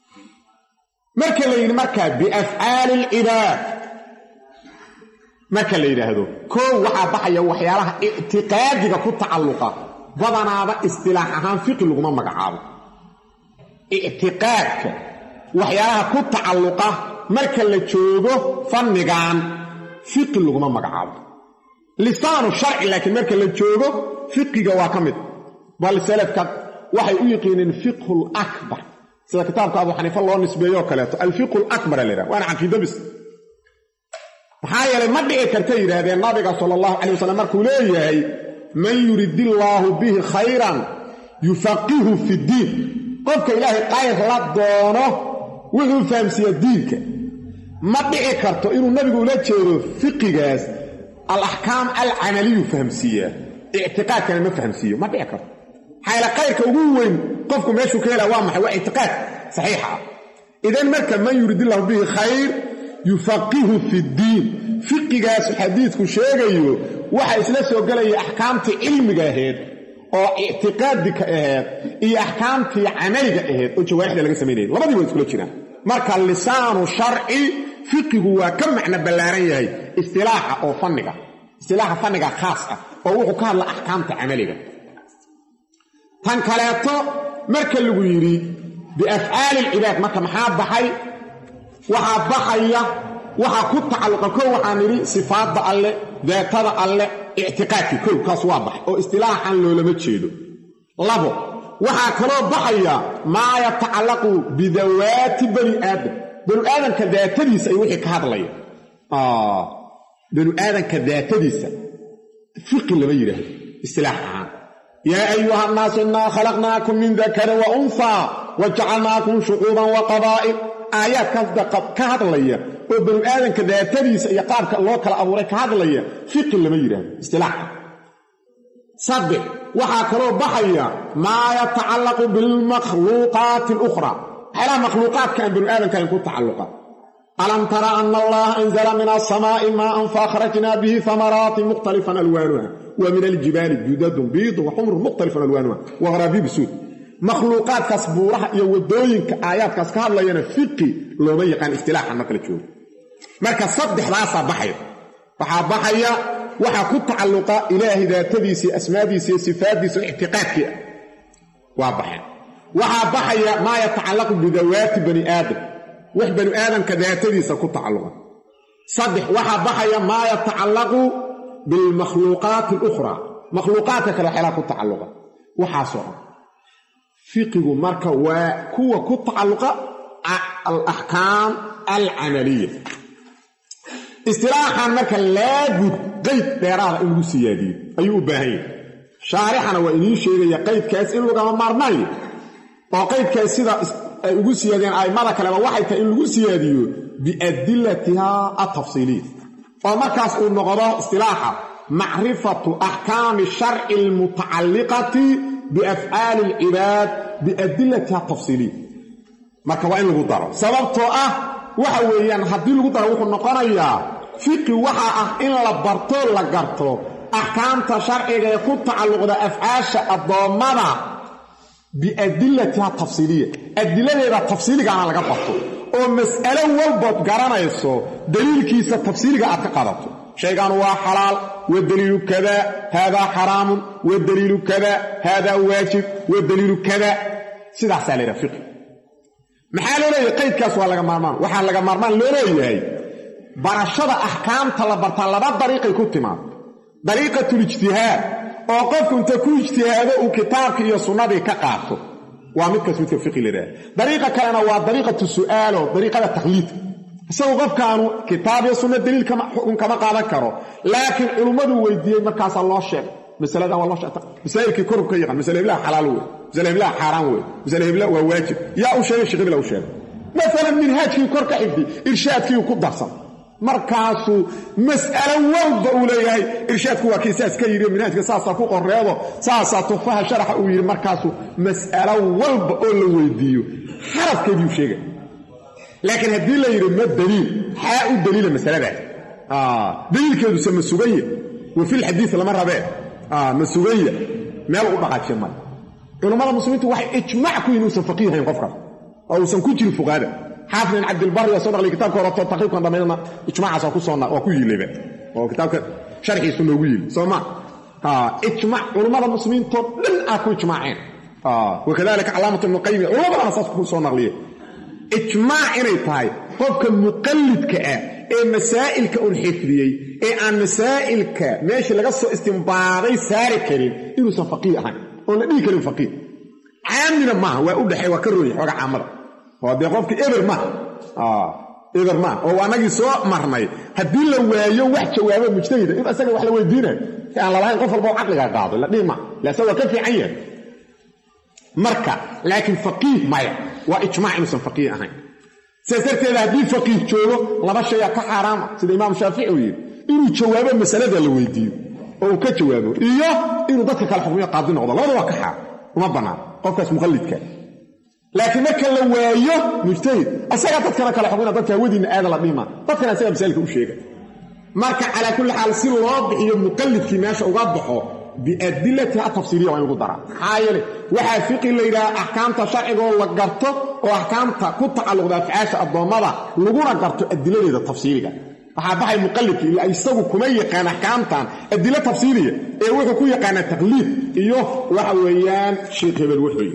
marka la yiri marka bi af'al al ibad marka la yiraahdo ko waxa baxaya waxyaalaha i'tiqaadiga ku tacaluqa badanaaba istilaax ahaan fiqhi lagu magacaabo i'tiqaadka waxyaalaha ku tacaluqa marka la joogo fannigan fiqh lagu magacaabo lisaanu sharci laakiin marka la joogo fiqiga waa kamid bal salafka waxay u yaqeenin fiqhul akbar sida kitaabka Abu Hanifa loo nisbeeyo kale al fiqhul akbar leeyahay waana aqeedo bis maxaa yeelay ma dhici karta yiraahdeen nabiga sallallahu alayhi wasallam markuu leeyahay man yuridillahu bihi khayran yufaqihu fi din qofka ilaahay qayr la doono wuxuu fahamsiyaa diinka ma dhici karto inuu nabigu la jeedo fiqigaas al ahkam al amaliy fahamsiya i'tiqaadka ma fahamsiyo ma dhici karto hayla qayrka ugu weyn qofku meeshu ka helaa waa maxay waa i'tiqaad saxiixa idan marka man yuridillahu bihi khayr yufaqihu fi din fiqigaas xadiisku sheegayo waxa isla soo galaya ahkaamta cilmiga aheed oo i'tiqaadika aheed iyo ahkaamtii amaliga aheed oo jawaahida laga sameeyay labadii way isku jiraan marka lisaanu sharci fiqigu waa ka macna balaaran yahay istilaaha oo fanniga istilaaha fanniga khaas ah oo wuxuu ka hadla ahkaamta amaliga tan kaleeto marka lagu yiri bi af'aal al ibad marka maxaa baxay waxa baxaya waxa ku tacaluqa ko waxa niri sifaadda alle daatada alle i'tiqaadki kul kaas waa baxay oo istilaahan loolama jeedo labo waxa kala baxaya ma yatacallaqu bi dawaati bani aadam bani aadam ka daatadiisa ay wixii ka hadlaya ah bani aadam ka daatadiisa fiqh lama yiraahdo istilaahan ya ayuha an-nas inna khalaqnakum min dhakarin wa untha wa ja'alnakum shu'uban wa qaba'il ayat ka hadlaya oo bani aadam ka daatadiisa iyo qaabka loo kala abuuray ka hadlaya fiqh lama yiraahdo istilaahan صدق waxa kala baxaya ma yata'allaqu bil makhluqat al ukhra ala makhluqat kan bin aadan kan ku ta'alluqa ألم ترى أن الله أنزل من السماء ماء فأخرجنا به ثمرات مختلفا ألوانها ومن الجبال جدد بيض وحمر مختلفا ألوانها وغرابيب سود مخلوقات كسبورها يودوين كآيات كسكار لينا فقي لو ما يقان اختلاحا مكلا تشوف مركز صدح راسا بحير waxaa baxaya waxa ku tacalluqa ilaahi daatadiisa asmaadiisa sifaadiisa i'tiqaadki waa baxay waxa baxaya ma yatacallaqu bi dawaati bani aadam wax bani aadam ka daatadiisa ku tacalluqa saddex waxa baxaya ma yatacallaqu bil makhluuqaat al-ukhra makhluuqaat kala xala ku tacalluqa waxa soo fiqigu marka waa kuwa ku tacalluqa al-ahkam al-amaliyah istilaaxan marka laabud qayd dheeraada in lagu siyaadiyo ayuu u baahan yahay shaarixana waa inii sheegaya qaydkaas in lagama maarmaayo oo qaydkaas sida ay ugu siyaadeen aimada kaleba waxay tahay in lagu siyaadiyo biadillatiha atafsiiliya oo markaas uu noqdo istilaaxa macrifatu ahkaami sharci almutacalliqati biafcaali alcibaad biadillatiha atafsiiliya marka waa in lagu daro sababtoo ah waxa weeyaan haddii lagu daro wuxuu noqonayaa fiqi waxa ah in la barto la garto ahkaamta sharciga ee ku tacalluqda afcaasha adoomada biadillatiha tafsiiliya adilladeeda tafsiiliga aan laga barto oo mas'alo walba garanayso daliilkiisa tafsiiliga aad ka qaadato shaygan waa xalaal wa daliilu kada hada xaraam wa daliilu kada hada waajib wa daliilu kada sidaas ayaa la fiqi maxaa loo leeyahay qaydkaas waa laga maarmaan waxaa laga maarmaan loo leeyahay barashada ahkaamta la barta laba dariiqay ku timaad dariiqatul ijtihaad oo qofku inta ku ijtihaado uu kitaabka iyo sunnadii ka qaato waa mid kasoo fiqi leeyahay dariiqa kalena waa dariiqatu su'aalo dariiqada taqliid isagoo qofkaanu kitaab iyo sunnad daliil kama xukun kama qaadan karo laakiin culimadu weydiiyay markaas loo sheegay masalada waa loo sheegay masaa'ilkii korobka yaqaan mas'ala ilaa xalaal weey mas'ala ilaa xaraam weey mas'ala ilaa waa waajib yaa u sheegay shaqada u sheegay مثلا منهاجكي كرك حفظي إرشادكي وكدرسا مركاسو مسألة والضع ليهي إرشادك وكيساس كيري منهاجك ساسا فوق الرياضة ساسا تفاها شرح أوير مركاسو مسألة والضع لويديو حرف كيبيو شيء لكن هدي الله يرمى الدليل حاء الدليل المسألة بعد آه دليل كيدو سمى السبية وفي الحديث لمرة بعد آه من السبية ما يلقوا بقى شمال علماء المسلمين واحد اجمعكم ينوسا فقيه ينقفر أو سنكوتي الفقادة حافظ من عبد البر يصدق لي كتابك ورطة التقريب كان ضميننا اجماع ساكو صنع وكوي لبات وكتابك شرحي سنوويل سمع آه اجماع علماء المسلمين طب لن أكو اجماعين آه وكذلك علامة ابن القيم علماء أساسكو صنع لي اجماع إني طاي قفك المقلد كأه إيه مسائل كأون حفظيي إيه عن مسائل كأ ماشي لقصة استنباغي ساري كريم إنه سفقيه هاي ولا إيه كريم فقيه عامنا معه وأقول حي وكروي حاجة عامرة هو بيقفك إبر معه آه إبر معه هو أنا جي سواء مرني هدين لو يو واحد شوابه مجتهد يبقى سجل واحد لو يدينه يعني الله لا يقفل بو عقلك قاعد لا دي ما لا سوى كيف عين مركع لكن فقيه معي وإجماع مثل فقيه هاي سيسرت إذا هدين فقيه شوله لما شيء كحرام سيد الإمام الشافعي يقول إنه شوابه مسألة لو يديه أو كشوابه إياه إنه ضدك الحكومية قاعدين عضله لا هو كحار وما بنا قفص مخلد كان لكن ما كان لو وايو مجتهد اسغا dadka kala xubina dadka wadin aad la dhima dadka asaga misalka u sheegay marka ala kulli hal si loo bixiyo muqallidki meesha uga baxo bi adillati tafsiiliya waa ugu dara hayle waxa fiqi leeyahay ahkaamta sharciga oo la garto oo ahkaamta ku tacalluqda afcaasha adoomada laguna garto adilladeeda tafsiiliga waxa baxay muqallidki ila isagu kuma yaqaan ahkaamtan adilla tafsiiliya ee wuxuu ku yaqaan taqliid iyo waxa weeyaan sheekh hebel wuxuu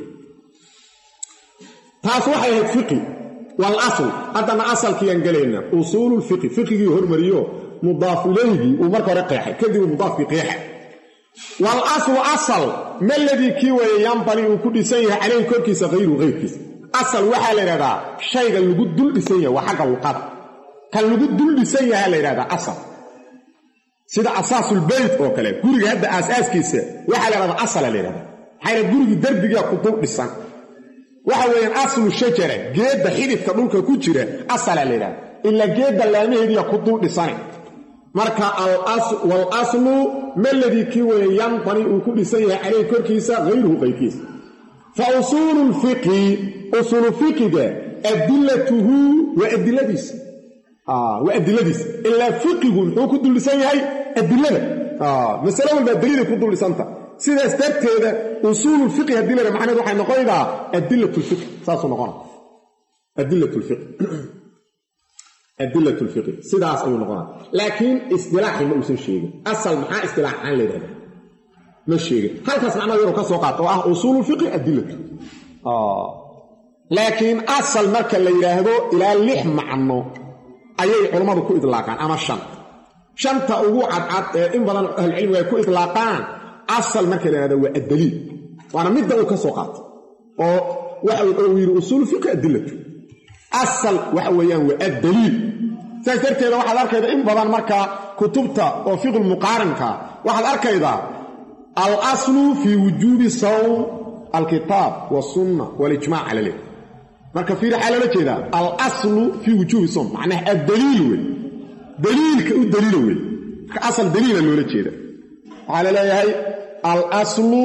taas waxay ahayd fiqi wal asl hadana asalkii aan galayna usulul fiqi fiqigii hormariyo mudaaf ilayhi oo marka hore qeexay kadib mudaaf bi qeexay wal asl asal malladii kii weeyaan bani uu ku dhisan yahay caleen korkiisa qeyru qeybkiisa asal waxa la yiraahdaa shayga lagu dul dhisan yahay waa xagga luqad kan lagu dul dhisan yahay la yiraahdaa asal sida asaasul bayt oo kale guriga hadda asaaskiisa waxa la yiraahdaa asal la yiraahdaa hayra guriga darbiga ku dul dhisan waxa weeyaan aslu shajara geedda xididka dhulka ku jira asal la yiraahdo illa geedda laamaheediya ku dul dhisan marka al asl wal aslu malladhi ki weeyaan bani uu ku dhisan yahay calee korkiisa qeyruhu qeybkiisa fa usulul fiqhi usul fiqhiga adillatuhu wa adilladis اه وادلadiis illa fiqigu wuxuu ku dulisan yahay adilada ah mas'ala walba dalil ku dulisanta sidaas darteeda usulul fiqh adilada macnaheedu waxay noqonaydaa adilatul fiqh saaso noqon adilatul fiqh adilatul fiqh sidaas ayuu noqonaa laakiin istilaahi ma uusan sheegin asal maxaa istilaax aan leedahay ma sheegin halkaas macnaheedu inuu ka soo qaato ah usulul fiqh adilatu ah laakiin asal marka la yiraahdo ilaa lix macno ayay culimadu ku idlaaqaan ama shan shanta ugu cadcad ee in badan ahl cilmi ay ku idlaaqaan asal marka la yiraahdo waa adaliil waana mid uu ka soo qaato oo waxa uu yiri usul fiqh adilatu asal waxa weeyaan waa adaliil saarteeda waxa arkayda in badan marka kutubta oo fiqh muqaaranka waxa arkayda al aslu fi wujubi sawm al kitab wa sunnah wal ijma' alayhi marka fiir xaalada jeeda al aslu fi wujubi sawm macnaha ad-dalil way dalilka u dalil way ka asal dalil loo jeeda waxa la yahay al aslu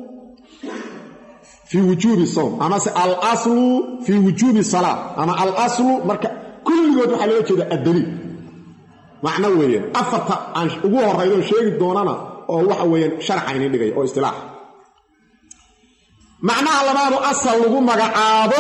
fi wujubi sawm ama al aslu fi wujubi salat ama al aslu marka kulligood waxa loo jeeda ad-dalil macna weeyaan afarta aan ugu horeydo sheegi doonana oo waxa weeyaan sharxayni dhigay oo istilaax macnaha labaad asal lagu magacaabo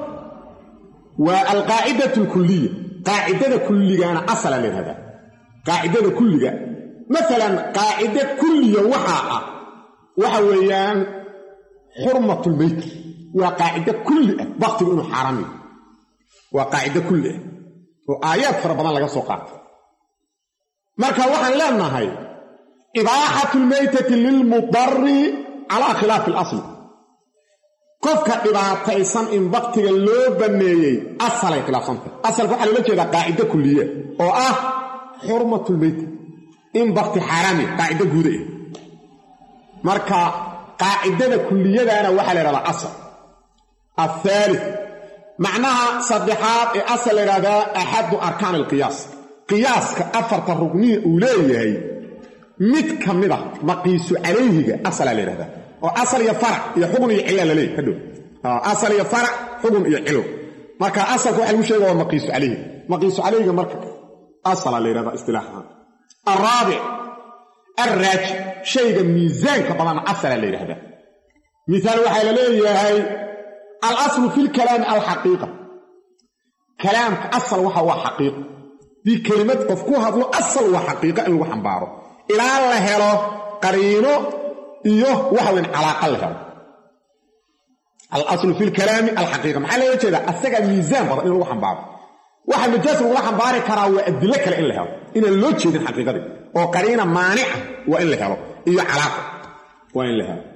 والقاعدة الكلية قاعدة كلية أنا أصل لهذا قاعدة كلية مثلا قاعدة كلية وحاء وحويان حرمة الميت وقاعدة كلية بغت بأنه حرامي وقاعدة كلية وآيات فربنا لك سوقات مركا وحن لنا هاي إباحة الميتة للمضر على خلاف الأصل qofka dhibaataysan in waqtiga loo baneeyay asal ay khilaafsanta asal waxa loo jeedaa qaacida kulliye oo ah xurmatul bayt in waqti xaraami qaacida guud ah marka qaacidada kulliyadana waxa la yiraahdaa asal الثالث معناها صدحات اصل هذا احد اركان القياس قياس كافرت الركنيه اوليه مid kamida maqiisu alayhiga asal la yiraahdaa oo asal iyo farac iyo xukun iyo cilal leey hado asal iyo farac xukun iyo cilo marka asalku waxa lagu sheegaa waa maqiisu alayhi maqiisu alayhiga marka asal la yiraahdaa istilaahan الرابع الراجح شيء ميزان كبدان asal la yiraahdaa مثال waxa la leeyahay الاصل في الكلام الحقيقه كلامك اصل waxa waa xaqiiqo di kelimad qofku hadlo asal waa xaqiiqo in wax xambaaro ila la helo qariino iyo waxa weyn calaaqa leh al-asl fi al-kalam al-haqiqa maxaa la jeeda asaga miisaan badan in lagu xambaaro waxa majaas lagu xambaari karaa waa adilla kale in la helo in loo jeedin xaqiiqada oo qariina maani'a waa in la helo iyo calaaqa waa in la helo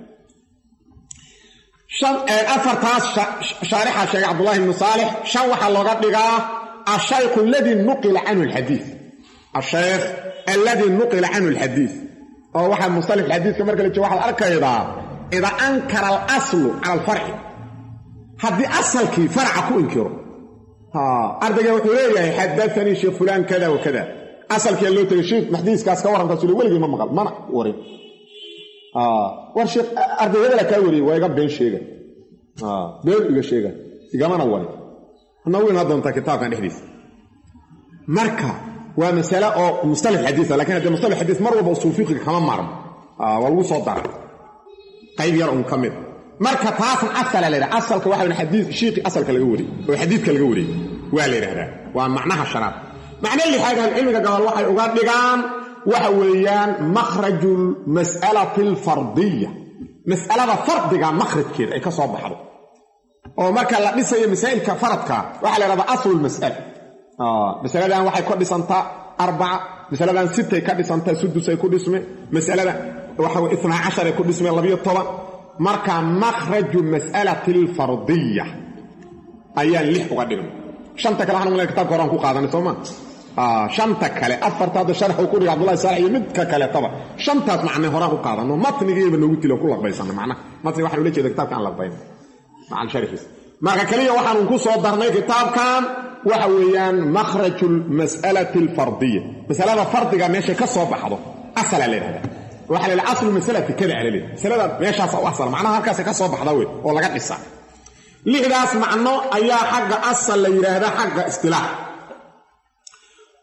shan afartaas sharixa sheekh Abdullah ibn Salih shan waxa looga dhigaa الشيخ الذي نقل عنه الحديث الشيخ الذي نقل عنه الحديث او واحد مصطلح الحديث كما قال لك واحد اركيدا اذا انكر الاصل على الفرع هذه اصل كي فرع كو انكره ها ارجع وحوريه حدثني شيخ فلان كذا وكذا اصل كي لو تشيخ حديث كاس كورن رسول ولي ما مقال ما وري اه ورشيخ ارجع ولا كوري ويغا بين شيغا اه بين ايغا شيغا يغما وري نوين هذا انت كتاب عن حديث مركه ومساله او مصطلح حديث لكن هذا مصطلح حديث مره بوصول فقه كمان مره اه والله صدر قيب يرى مكمل مركه تاس اصل له اصل واحد من حديث شيخ اصل كلا غوري وحديث كلا غوري ولا يرهدا ومعناها الشراب معنى اللي حاجه العلم قال waxay uga dhigaan waxa weeyaan makhraj mas'alah al-fardiyya mas'alada fardiga makhrajkeeda ay ka soo baxdo oo marka la dhisayo masaa'ilka faradka waxa la yiraahdaa asl al-mas'ala ah mas'aladan waxay ku dhisantaa arba'a mas'aladan sita ka dhisantaa sudus ay ku dhisme mas'alada waxa way اثنا عشر ay ku dhisme laba iyo toban marka makhraj mas'alati al-fardiyya ayaa lix uga dhigan shanta kale waxaan leeyahay kitaabka horaan ku qaadanay Soomaa ah shanta kale afartaada sharx ku dhigay Abdullah Salih mid ka kale taba shantaas macna horaan ku qaadano matnigeeba noogu tilo ku laqbaysan macna matni waxa loo jeedaa kitaabka aan laqbayn مع الشرح marka kaliya waxaan ku soo darnay kitaabkan waxa weeyaan makhrajul mas'alati al-fardiyya mas'alada fardiga meesha ka soo baxdo asal leeyahay waxa la asl mas'alati kada leeyahay mas'alada meeshaas oo asal macnaha halkaas ka soo baxda way oo laga dhisa lixdaas macno ayaa xagga asal la yiraahdaa xagga istilaah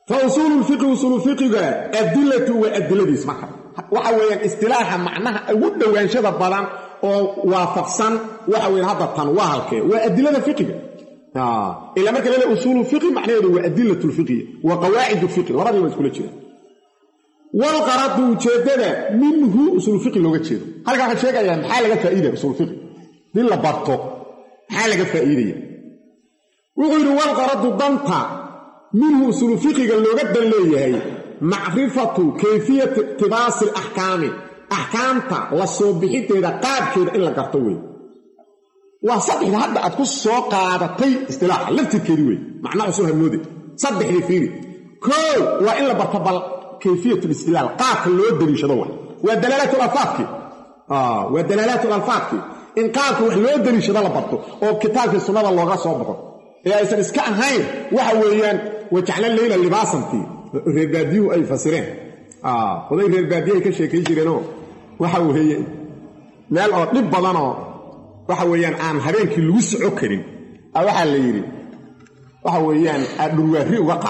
فأصول الفقه أصول الفقه أدلة وأدلة اسمك وحويا استلاحا معناها أود وانشد البلان ووافقصا وحويا هذا التنواه وأدلة الفقه آه. إلا ما كان أصول الفقه معناه وأدلة الفقه وقواعد الفقه ورد ما تقول شيء والقرض وجدنا منه أصول الفقه لغة شيء هل كان شيء يعني حالة فائدة أصول الفقه دي اللي برطو حالة فائدة وغير والقرض ضمطة منه أصول الفقه اللغة اللي هي معرفة كيفية اقتباس الأحكام أحكامتا والصوبحيت إذا قاد كده إلا قرطوي وصدح لهذا أتكون سوق قادتي استلاحا لم تتكيروي معنى أصولها النودي صدح لي فيني كل وإلا برتبال كيفية الاستلاح قاف اللي يدري شدوه والدلالات الألفاظ آه والدلالات الألفاظ إن قاف اللي يدري شدوه برتو أو كتاب في السنة اللغة صوبه يا إسان إسكان هاي وحويان وجعلنا الليلة لباسا فيه رباديه أي فسرين آه وذي رباديه كشيكي جيرانو وحويان مال أو لب بضانو وحويان عام هبينك الوسع كريم أو حال يري وحويان الروافي وقع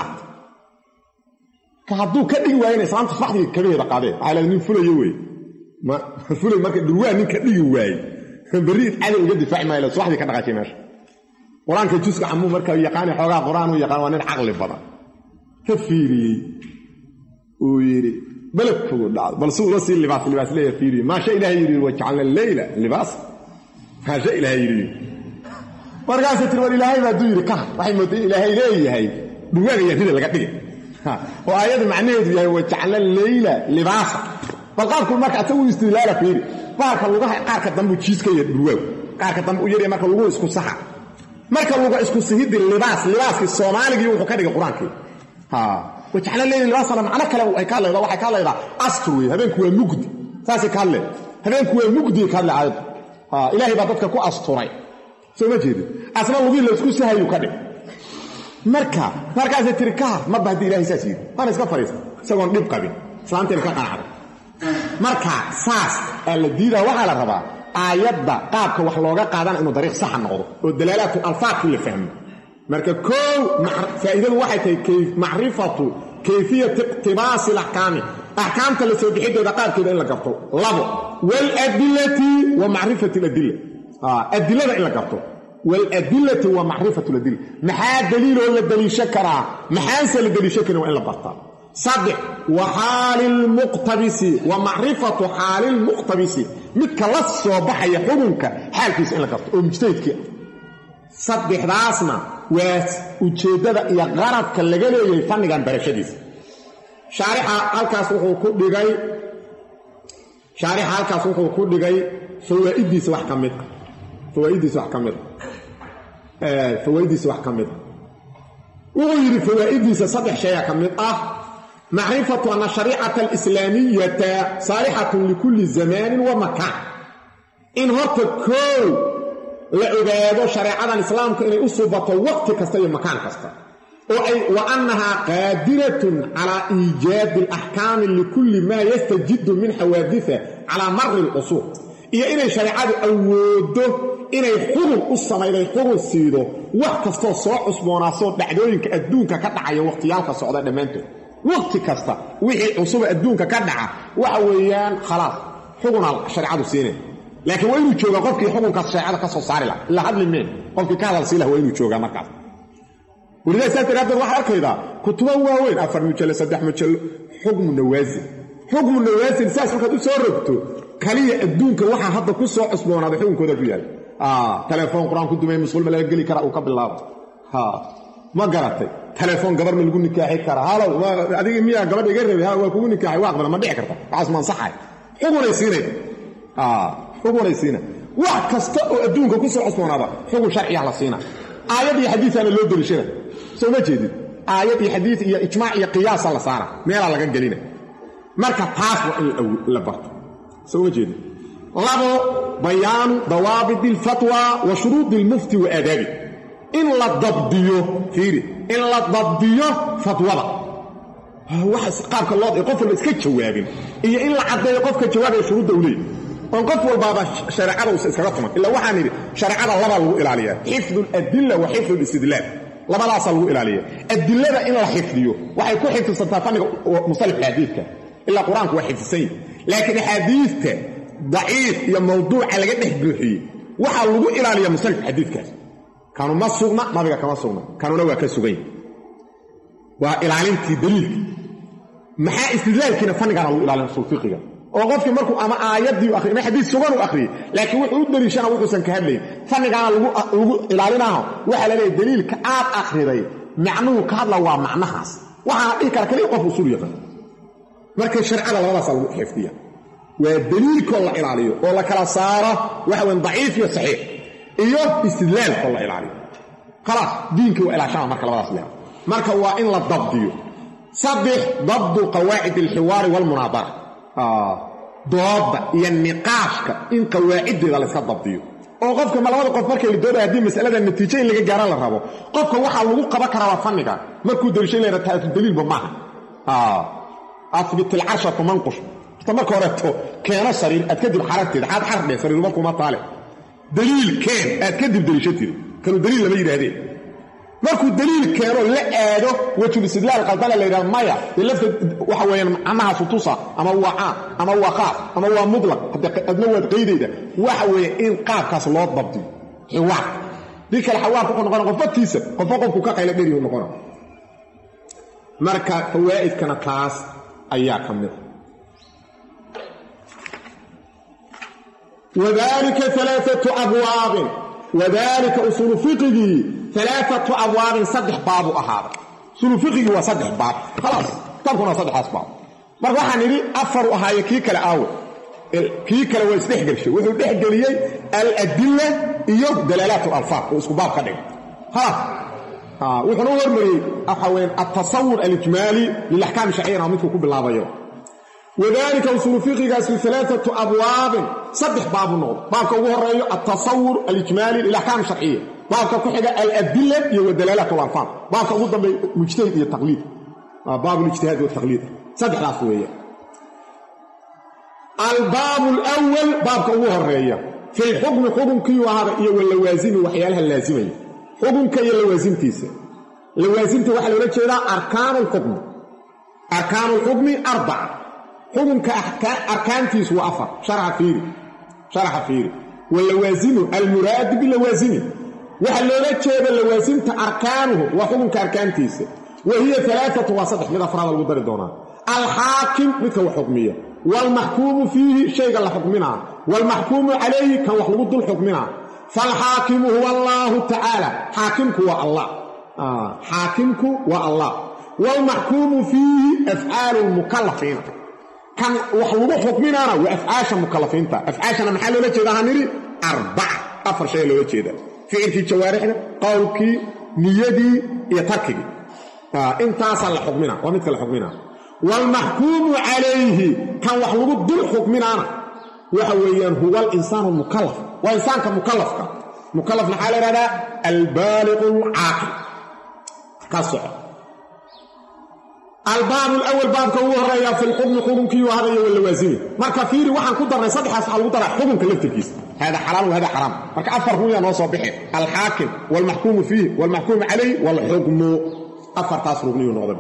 كهدو كدغ واين اسلام تصبحدي كبيره قاده على من فلو وي ما فلو marka durwaa nin ka dhigi waay bariid cali uga difaac ma ila subaxdii ka dhaqaashay meesha quraanka juska amu marka yaqaan xoogaa quraan uu yaqaan waa nin aqli badan ka fiiriyay oo yiri balku dhaad bal suu la si libaas libaas leeyahay fiiriyay ma sha ilaahay yiri waj'alna al-layla libaas ha sha ilaahay yiri markaas tirwar ilaahay baa duu yiri ka waxay mooday ilaahay leeyahay durwaa yahay laga dhigay وآيات معنيه يعني وجعلنا الليل لباسا فقال كل مركة تسوي استدلال فيه بارك الله قارك دمو تشيز كي يدروا قارك دمو يري مركة لغو اسكو صحة مركة لغو اسكو سهيد اللباس لباس في الصومالي يوحو كده القرآن كي ها وجعلنا الليل لباسا معنا كلا وحكال الله وحكال الله أستروي هبين كوي مجدي ساسي كال الله هبين كوي مجدي كال الله عيب ها إلهي باتتك كو أستوري سو ما جيدي أسمع لغو اللي اسكو سهيو كده marka markaas tirkaa ma baadi ilaahay saasiyo ana iska fariiso sagoon dib qabin saanteen ka qanacdo marka saas la diida waxa la rabaa aayadda qaabka wax looga qaadan inuu dariiq sax noqdo oo dalaalaatu alfaaq la fahmo marka koow faa'iidadu waxay tahay kayf macrifatu kayfiyat iqtibaas al-ahkam ahkamta la soo bixidooda qaabkeeda in la garto labo wal adillati wa ma'rifatu al-adilla ah adillada in la garto والأدلة ومعرفة الأدلة محا دليل ولا دليل شكرا محاسة لدليل شكرا وإلا بطا صدق وحال المقتبس ومعرفة حال المقتبس متك لص وبحي حكمك حال كيس إلا قرط ومجتهد كي صدق راسنا وجدد يا غرضك اللي قالوا يفنق عن برشديس شارحة الكاس وحو كل جاي شارحة الكاس وحو كل جاي فوائدي سواح كمت فوائدي سواح كمت آه فوائدي سواح كمت وغير فوائدي سصدح شيء كمت آه معرفة أن الشريعة الإسلامية صالحة لكل زمان ومكان إن هرت كل لعبادة شريعة الإسلام كأن أصبت وقت كستي مكان كستا وأنها قادرة على إيجاد الأحكام لكل ما يستجد من حوادثه على مر الأصول إيه إنه شريعة أوده إنه يحضر أصلا إنه يحضر السيدو وقت كستا صوح أسمونا صوت بعدين كأدونك كدعي وقتيالك صعودة دمانته وقت كستا وحي أصول أدونك كدعي وحويان خلاص حضرنا الشريعة السينة لكن وينو جوغا قفكي حضرك الشريعة كسو صاري لا إلا حد من قفكي كان السيلة وينو جوغا مركز ولذا سألت هذا الواحد أركيدا كتبه واوين أفر مجلة سدح مجلة حكم النوازل حكم النوازل ساس فكتو سوربتو كلية الدونك واحد هذا كسو عصبونا بحكم كذا فيها آه تليفون قرآن كنتو مين مسؤول ملاك قلي كرأ وقبل الله ها ما قرأتي تليفون قبر من يقول نكاحي كرأ هلا هذه مياه قبر يقرب ها ويقول نكاحي واقبل ما بيعكرته عاصمان صحي حكم ريسيني آه حكم ريسيني واحد كستو الدونك كسو عصبونا حكم شرعي على سينا آيات حديث أنا اللي أدري شنو سو ما جيدي آيات حديث يا إجماع يا قياس الله صار ميلا لقى قلينا مركب حاف اللي برضه سو ما جيدي لابو بيان ضوابط الفتوى وشروط المفتي وآدابه إن لا ضبطيه فيري إن لا ضبطيه فتوى واحد قابك الله يقف الاسكت جوابين إيه إن لا عدى يقف جواب شروط دولية ونقف والبابا شرعه وسكرتهم إلا واحد شرعه الله بالو إلى عليها حفظ الأدلة وحفظ الاستدلال labadaas lagu ilaaliyo adillada in la xifdiyo waxay ku xifdsantaa faniga musalif xadiidka illa quraanku waa xifdisay laakiin xadiidka daciif iyo mawduuca laga dhex buuxiyay waxa lagu ilaaliyo musalif xadiidkaas kaanu ma sugna nabiga kama sugna kaanuna waa ka sugay waa ilaalintii daliilka maxaa istidlaalkiina fanigana lagu ilaalin usul fiqiga oo qofkii markuu ama aayadii akhriyo ama xadiis sugan uu akhriyo laakiin wuxuu u daliishana wuxuusan ka hadlayn fanigana lagu lagu ilaalinayo waxa la leeyahay daliilka aad akhriday macnuhu ka hadla waa macnahaas waxa dhig kala kaliya qof usul yaqaan marka sharcada labadaas lagu xifdiya waa daliilka la ilaaliyo oo la kala saaro waxa weyn daciif iyo saxiix iyo istidlaalka la ilaaliyo خلاص دينك وإلاشان marka labadaas leeyahay marka waa in la dabdiyo saddex dabdu qawaa'id al-hiwar wal munadara ah dooda iyo niqaashka in qawaacidda la iska dabdiyo oo qofka malawada qof markay la doodayo hadii mas'alada natiijo in laga gaaro la rabo qofka waxa lagu qaban karaa faniga markuu dalishay leeyahay taas daliil ba maaha ah athbit al-arsha manqush tamarka horeeto keena sariir aad kadib xaragteeda aad xardhe sariir markuu ma taale daliil keen aad kadib dalishatid كانوا دليل لما يرهدين markuu daliil keeno la aado wajhu istidlaal qaldan la yiraahdo maya lafta waxa weeyaan amaha sutusa ama waa ama waa qaaf ama waa mudlaq hadna wad qeydayda waxa weeye in qaafkaas loo dabdiyo xiwaar dika xiwaar ku noqon qofkiisa qof qofku ka qayla dheeriyo noqon marka fawaa'id kana taas ayaa kamid وذلك ثلاثه ابواب وذلك أصول فقهي ثلاثة أبواب صدح باب أهذا أصول فقهي وصدح باب خلاص تبقنا صدح أسباب مرة نري أفر أهاي كيك الأول كيك لو يستحقر شيء ويقول يحقريي الأدلة إيوه دلالات الألفاظ وأسكو باب خلق خلاص آه ويقولوا ورمري أحوين التصور الإجمالي للأحكام الشرعية ومثل كوب الله ضيوه وذلك أصول فقهي في ثلاثة أبواب صدح باب النظر بابك هو الرأي التصور الإجمالي للأحكام الشرعية بابك هو حاجة الأدلة والدلالات والألفاظ بابك هو المجتهد والتقليد باب الاجتهاد والتقليد صدح الأصوية الباب الأول بابك هو الرأي في الحكم حكم كي وهذا واللوازم وحيالها اللازمية حكم كي اللوازم تيسا اللوازم توحل ولكن أركان الحكم أركان الحكم أربعة حكم كأركانتيس وأفر شرح فيه شرح فيه واللوازم المراد باللوازم وحلولات شيء باللوازم أركانه وحكم كأركانتيس وهي ثلاثة وسطح من أفراد المدر دونا الحاكم مثل حكمية والمحكوم فيه شيء قال حكمنا والمحكوم عليه كوحلود الحكمنا فالحاكم هو الله تعالى حاكمك هو الله آه. حاكمك هو الله والمحكوم فيه أفعال المكلفين كان وحلو حكمنا وافعاش المكلفين تا افعاشنا محل لو جيدا هنري اربع افر شيء لو جيدا فعل في جوارحنا قولك نيدي يتركي اه انت اصل حكمنا ومثل حكمنا والمحكوم عليه كان وحلو دل حكمنا وحويان هو الانسان المكلف وانسان كمكلف مكلف محل هذا البالغ العاقل قصع الباب الأول باب كوه الرأي في الحكم حكم كيو هذا واللوازم مركا فيري وحن كدرنا صدح أسحال وطرح حكم كلفتكيس هذا حلال وهذا حرام مركا أفر هو ينوصوا بحين الحاكم والمحكوم فيه والمحكوم عليه والحكم أفر تاسر بني ونغضب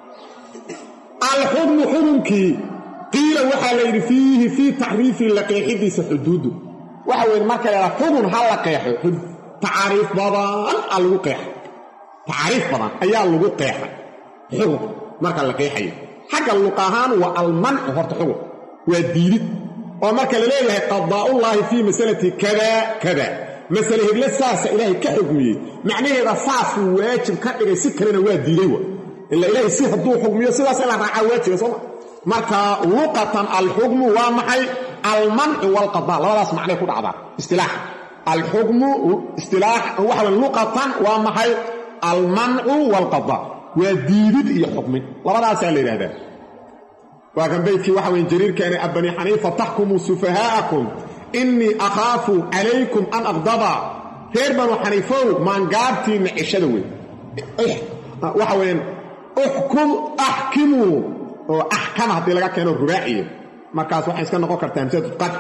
الحكم حكم كي قيل وحالين فيه في تعريف لقي حديث حدوده وحاول مركا يرى حكم هل لقيح تعريف بضان الوقيح تعريف بضان أيها الوقيح حكم marka la qeexayo xagga luqahan wa alman horta xugo waa diilid oo marka la leeyahay qadaa'ullahi fi masalati kada kada masala hidla saasa ilaahay ka xukmiyay macnaheeda saas waajib ka dhigay si kalena waa diilay wa illa ilaahay si haduu xukmiyo sidaas la raaca waajib soo marka luqatan al-hukm wa maxay al-man wal qada' labadaas macna ku dhacda istilaah al-hukm istilaah waxa luqatan wa maxay al-man wal qada' وديدد iyo xukmin labadaas la yiraahdaa waa kan beedkii waxa weyn jariir kaani abani hanifa tahkumu sufahaakum inni akhafu alaykum an aghdaba reer banu hanifa man gaabtiin cishada weyn waxa weyn uhkum ahkimu oo ahkam hadii laga keeno rubaaciye markaas waxa iska noqon kartaa amsad qad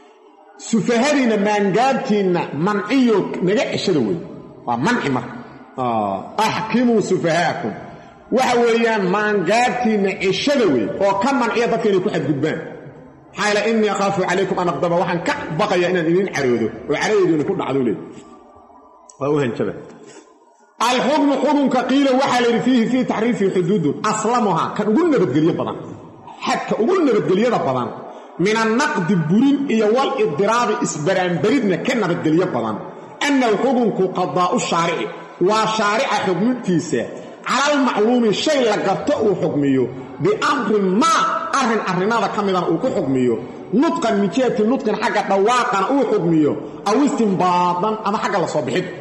sufahadina man gaabtiin manciyo naga cishada weyn waa manci marka axkimuu sufahaakum waxa weeyaan maangaabtiinna cishada wey oo ka manciya dadka inay ku xadgudbaan maxaa yeele innii akhaafu calaykum an aqdaba waxaan ka baqayaa inaan idin caroodo oo caraydiina ku dhacdo leey waa u hanjaba alxukmu xukunka qiila waxaa la yidhi fiihi fii taxriifi xuduudun aslamuhaa kan ugu nabadgelyo badan xadka ugu nabadgelyada badan min annaqdi burin iyo wal idiraabi isbaraanbaridna ka nabadgelyo badan annahu xukunku qadaa'u shaarici waa shaarica xukmintiisa cala almacluumi shay la garto uu xukmiyo biamrin maa arrin arrinada ka midana uu ku xukmiyo nudqan min jihati nudqin xagga dhawaaqana uu xukmiyo aw istinbaadan ama xagga la soo bixid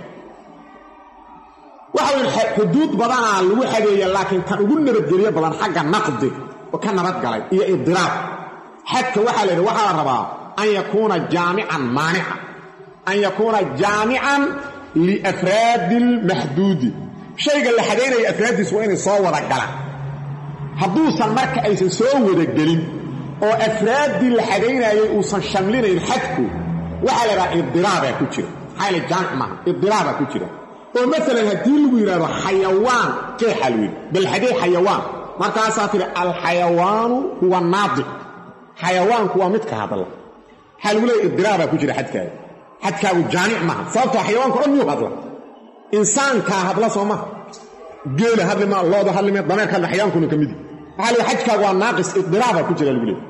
waxa weyn xuduud badanaa lagu xadeeya laakiin kan ugu nabadgelyo badan xagga naqdi oo ka nabadgalay iyo idiraab xadka waxaa la yidhi waxaa la rabaa an yakuuna jaamican maanica an yakuuna jaamican liafraadi almaxduudi shayga la xadaynaya afraaddiis waa inay soo wada galaan hadduusan marka aysan soo wadagelin oo afraaddii la xadaynayay uusan shamlinayn xadku waxaa la yidhaha idiraabaa ku jira maxaa yaele jaamic maaha idiraabaa ku jira oo maalan haddii lagu yidhaahdo xayawaan qeexa la yidhi bal xadee xayawaan markaasaa tidhi alxayawaanu huwa naadiq xayawaanku waa mid ka hadla waxaa lagu leeya idiraabaa ku jira xadkaaga xadkaagu jaamic maaha sababtoo xayawaanku dhan miyuu hadla insaankaa hadla soo maha geela hadli maa looda hadli mee dameerka hadla xayawaankuna ka midi waxaa la xadkaagu waa naaqis idiraabaa ku jira lagu leeya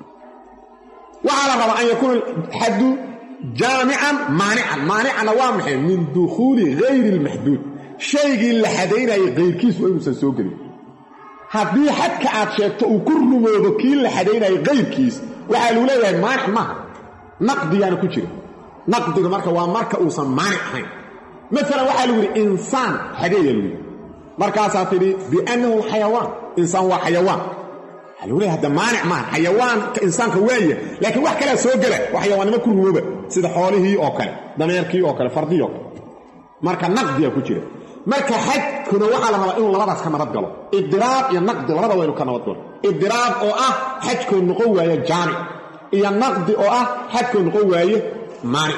waxaa la rabaa an yakuuna xaddu jaamican maanican maanicana waa maxay min dukhuuli hayri almaxduud shaygii la xadaynayay kayrkiis waa inuusan soo gelin haddii xadka aad sheegto uu ku rumoobo kii la xadaynayay kayrkiis waxaa lagu leeyahay maanic maaha naqdigaana ku jira naqdiga marka waa marka uusan maanic ahayn maalan waxaa lagu yidhi insaan xadeeya lagu yidhi markaasaa tidhi biannahu xayawaan insaan waa xayawaan waxaa lagu leeyahay hadda maanic maaha xayawaanka insaanka waaya laakiin wax kalea soo gela waa xayawaannimo ku rumooba sida xoolihii oo kale dameerkii oo kale fardii oo kale marka naqdiga ku jira marka xadkuna waxaa la rabaa inuu labadaas ka nabad galo idiraab iyo naqdi labada waa inuu ka nabad galo idiraab oo ah xadkoo noqon waaye jaamic iyo naqdi oo ah xadkoo noqon waaye maanic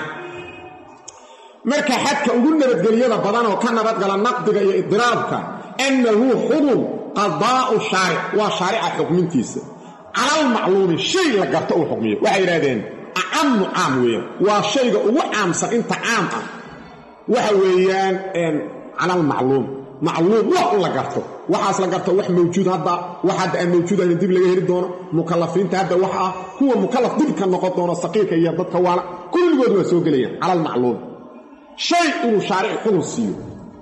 marka xadka ugu nabadgelyada badan oo ka nabadgala naqdiga iyo idiraabka annahu xukun qadaa'u shaaric waa shaarica xukmintiisa cala almacluumi shay la garto uu xukmiyo waxay yidhahdeen acamu caam weeyaan waa shayga ugu caamsan inta caam ah waxa weeyaan cala almacluum macluum wax u la garto waxaas la garto wax mawjuud hadda wax hadda aan mawjuud ahayn dib laga heli doono mukallafiinta hadda wax ah kuwa mukallaf dib ka noqon doono saqiirka iyo dadka waala kulligood waa soo gelayaan cala almacluum shay inuu shaaric xukun siiyo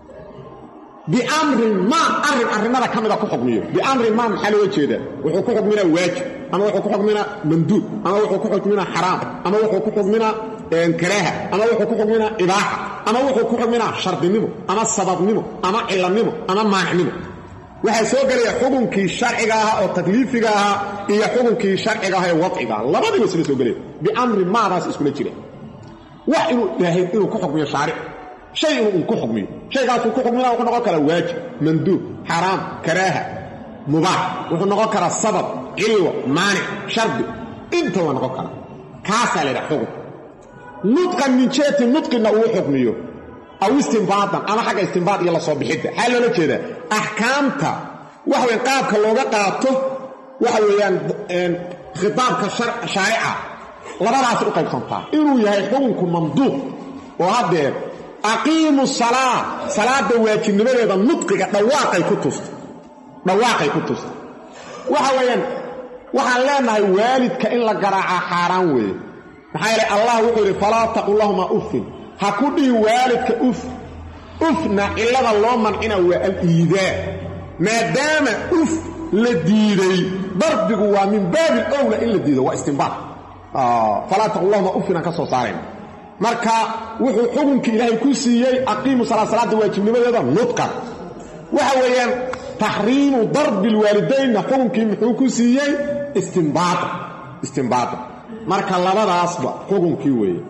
biamrin maa arrin arrimada ka mida ku xukmiyo biamrin maa maxaa looga jeedaa wuxuu ku xukminaa waajib ama wuxuu ku xukminaa manduub ama wuxuu ku xukminaa xaraam ama wuxuu ku xukminaa karaaha ama wuxuu ku xukminaa ibaaxa ama wuxuu ku xukminaa shardinimo ama sababnimo ama cilanimo ama maanicnimo waxaa soo gelaya xukunkii sharciga ahaa oo takliifiga ahaa iyo xukunkii sharciga aha ee wadciga aha labadiiba isla soo gelaya biamrin maadaas iskula jira wax inuu ilaahay inuu ku xukmiyo shaaric shay inuu ku xukmiyo shaygaasuu ku xukminaa wuxuu noqon karaa waajib manduub xaraam karaaha mubaax wuxuu noqon karaa sabab cilwa maanic shardi inta waa noqon karaa kaasaa la yidhaha xukun nudqan min jihati nudqina uu xukmiyo aw istinbaadan ama xagga istinbaad iyo la soo bixidda xaa loola jeedaa axkaamta waxa weyan qaabka looga qaato waxa weeyaan khitaabka shaarica labadaas u qaybsantaa inuu yahay xukunku mamduuq oo haddeer aqiimu salaa salaada waajibnimadeeda nudqiga dhawaaqay ku tusta dhawaaqay ku tusta waxa weeyaan waxaan leenahay waalidka in la garaacaa xaaraan weeye maxaa yeelay allah wuxuu yidhi falaa taqul lahuma uffin ha ku dhihi waalidka uf ufna cillada loo mancina waa al-iidaa maadaama uf la diiday darbigu waa min baabi owla in la diido waa istinbaad falaa taqul lahuma uffin aan ka soo saarayn marka wuxuu xukunkii ilaahay ku siiyey aqiimu salaa salaada waajibnimadeeda nudqan waxa weeyaan taxriimu darbi lwaalidaynna xukunkii muxuu ku siiyey istinbaada istinbaada marka labadaasba xukunkii weeye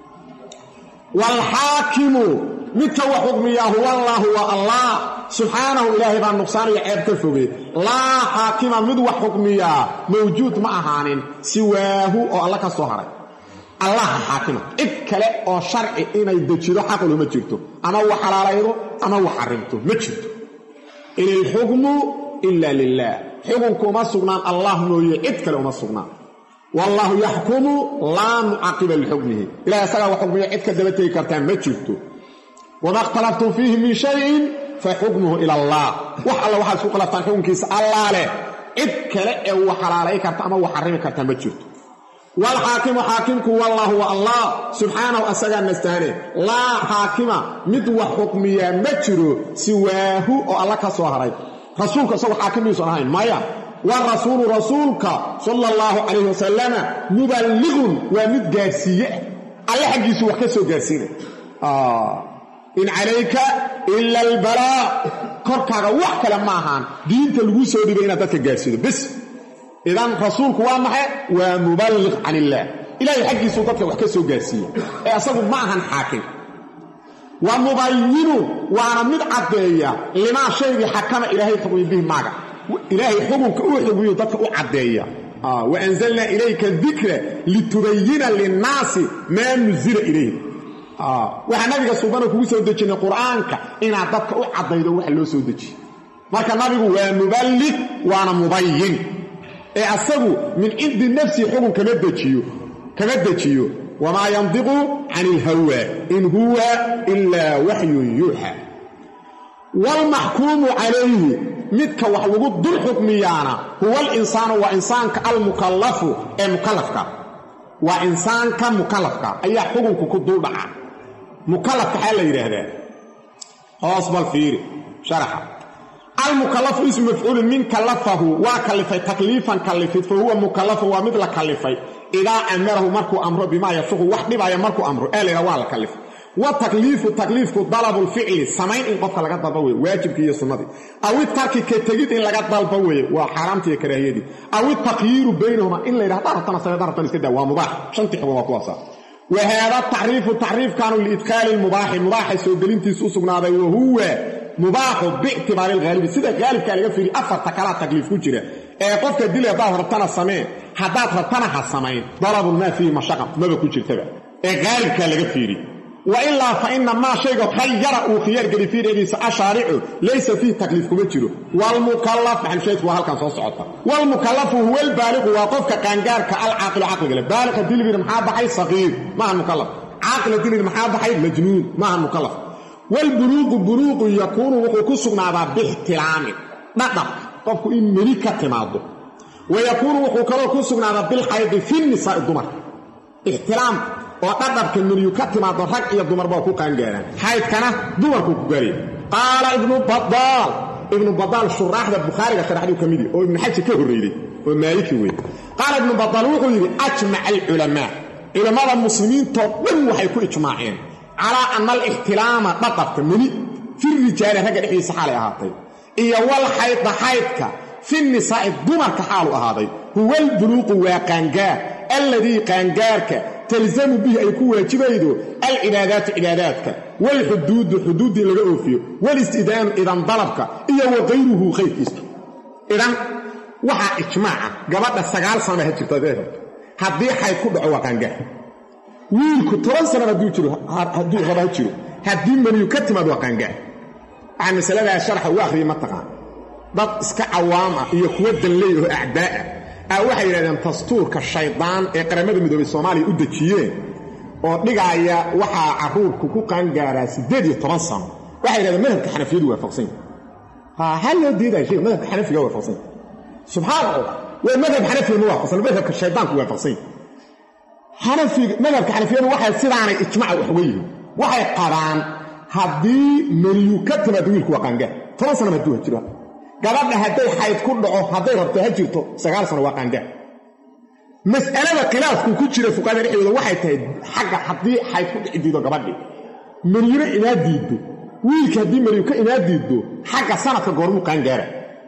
waalxaakimu midka wax xukmiyaa huwa allaahu waa allah subxaanahu ilaahay baa nuqsaaniyo ceeb ka foge laa xaakima mid wax xukmiyaa mawjuud ma ahaanin siwaahu oo alla ka soo haray الله حاكم إكلا أو شرع إن يدجيرو حق له ما جرته أما هو حلاله أما هو حرمته ما جرته إن الحكم إلا لله حكمكم ما سغنان الله نوي إكلا وما سغنان والله يحكم لا معقب لحكمه إلا يسأل وحكمه إكلا دبتي كرتان ما جرته وما اختلفتم فيه من شيء فحكمه إلى الله وحلا وحل سوق لفتان حكم كيس الله له إكلا أو حلاله كرتان أما هو حرمه كرتان ما جرته والحاكم حاكمك والله والله سبحانه أسجى النستاني لا حاكم مدوى حكمية مجرو سواه أو الله كسوهري رسولك صلى حاكم يسرعين مايا والرسول رسولك صلى الله عليه وسلم مبلغ ومد جارسية الله حق يسوى كسو جارسيني آه إن عليك إلا البلاء كركا وحكا لما هان دين تلوسو دي بينا تلك جارسيني بس إذن رسولك وامحي ومبلغ عن الله إلهي حقي سلطتك وحكسه قاسية أصبه معها حاكم ومبين وانا من عدية لما شيء حكم إلهي حكم به معك إلهي حكمك أحكم يضطك عدية آه وأنزلنا إليك الذكر لتبين للناس ما نزل إليه آه وحنبك سبحانه كويسة ودجين القرآن إن عدتك عدية وحلو سودجي marka nabigu waa muballigh waana mubayyin ee asagu min indi nafsi xukun kama dajiyo kama dajiyo wama yandiqu anil hawa in huwa illa wahyun yuha wal mahkumu alayhi midka wax lagu dul xukmiyana huwa al insanu wa insanka al mukallafu ee mukallafka wa insanka mukallafka ayaa xukunku ku dul dhaca mukallafka hal la yiraahdaa asbal fiiri sharaxa المكلف اسم مفعول من كلفه وكلف تكليفا كلفت فهو مكلف ومثل كلفي إذا أمره مركو أمره بما يفقه وحده بما يمركو أمره إليه هو كلف والتكليف التكليف طلب الفعل سمين إن قفل لقد ضلبوه واجب كي يصنده أو الترك كتجد إن لقد ضلبوه وحرامتي كراهيدي أو التقيير بينهما إلا إذا طارتنا سيدارتنا كده ومباح شنطح وقواسا وهذا التعريف التعريف كانوا لإدخال المباح المباح سودلينتي سوسقنا وهو مباح باعتبار الغالب سيده غالب كان لغا فيري افر تكلا تكليف كجيره اي قفك ديله با ربطنا سمين حدات ربطنا حسمين ضرب ما فيه مشقه ما بكجيرتبا اي غالب كان لغا فيري والا فان ما شيء خير او خيار غلي فيري اشارع ليس فيه تكليف كجيره والمكلف عن شيء وهلكان سو سقطا والمكلف هو البالغ وقفك كانغارك العاقل عقل بالغ ديله ما بحي صغير مع المكلف عاقل ديله ما بحي مجنون مع المكلف والبلوغ بلوغ يكون وحكو سغنادا باحترام دقق قفكو ان ملكه تمادو ويكون وحكو كلو سغنادا بالحيض في النساء الدمر احترام وقدر كمن يكتم هذا الرق يا دمر باكو كان غيران حيث كان دمر كو غري قال ابن بطال ابن بطال شرح البخاري شرح له كميدي او ابن حج كهريدي ومالكي وين قال ابن بطال وحو اجمع العلماء علماء المسلمين طبعا waxay ku ijmaaceen على ان الاحتلام بقت مني في الرجال رجع دحي سحاله اهاتay iyo wal hayd haydka في النساء الدمر كحاله اهادي هو البلوغ وقانغا الذي قانغارك تلزم به أي كو واجبيدو العبادات عباداتك والحدود حدود اللي اوفيو والاستئذان اذا ضربك iyo وغيره خيركيس اذا waxa ijmaac gabadha sagaal sano hajirtay hadii xay ku dhaco waqanga wiilku toban sano haduu jiro haduu qaba jiro hadii maniyo ka timaad waqanga aan masalada sharx oo akhri ma taqaan dad iska awaam ah iyo kuwa danleeyo acdaa ah waxa yiraahdaan dastuurka shaydaan ee qaramada midoobay Soomaaliya u dajiyeen oo dhigaya waxa caruurku ku qaangaaraa sideed iyo toban sano waxa yiraahdaan madhabka Xanafiyadu waafaqsan ha hal diiday shay madhabka Xanafiga waafaqsan subhanallah waa madhab Xanafi waafaqsan madhabka shaydaanku waafaqsan Xanafi madhabka Xanafiyadu waxa sidaanay ijmaac wax weeyeen waxay qaraan hadii mariyu ka timaad wiilku waqanga toban sano haduu jiro gabadha haday xayd ku dhaco haday rabto ha jirto sagaal sano waqanga mas'alada khilaafku ku jira fuqaada dhexdooda waxay tahay xagga hadii xayd ku dhicido gabadhi mariyada ina diido wiilka hadii mariyu ka ina diido xagga sanadka goormu qaangaara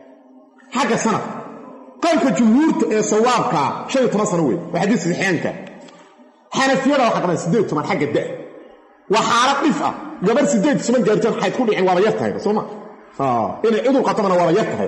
xagga sanad qolka jumhuurta ee sawaabka shan iyo toban sano weey waxa xadiis saxiixanka Xanafiyada waxa qabaan sideed iyo toban xagga daa وحارق دفع قبل سديد سمن جارتين حيتكون دحين waa yartahay sooma ah in ciidu qatamana waa yartahay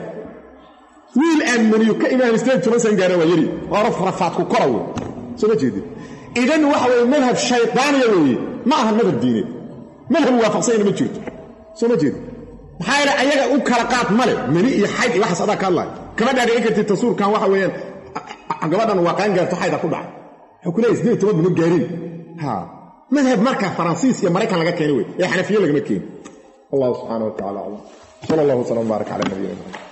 wiil aan mariyo ka inaan sideed toban san gaaro waa yari oo raf rafaad ku koraw soo jeedin idan waxa weeye madhab shaydaaniya weeye ma aha madhab diineed madhab waafaqsanyna ma jirto soo ma jeedo maxaa yeele ayaga u kala qaad male mani iyo xayd iyo waxaas adaa ka hadlaya kama dhaadhicin kartid tasuurkan waxa weeyaan gabadhan waa qaan gaarto xayda ku dhacay wuxuu ku leeyahay siddeed toban bino gaarin ha madhab marka faransiis iyo maraykan laga keenay wey ee xanafiye lagama keenin allah subxaanahu wa tacaala aclam sala allahu wasalam baarak calaa nabiyina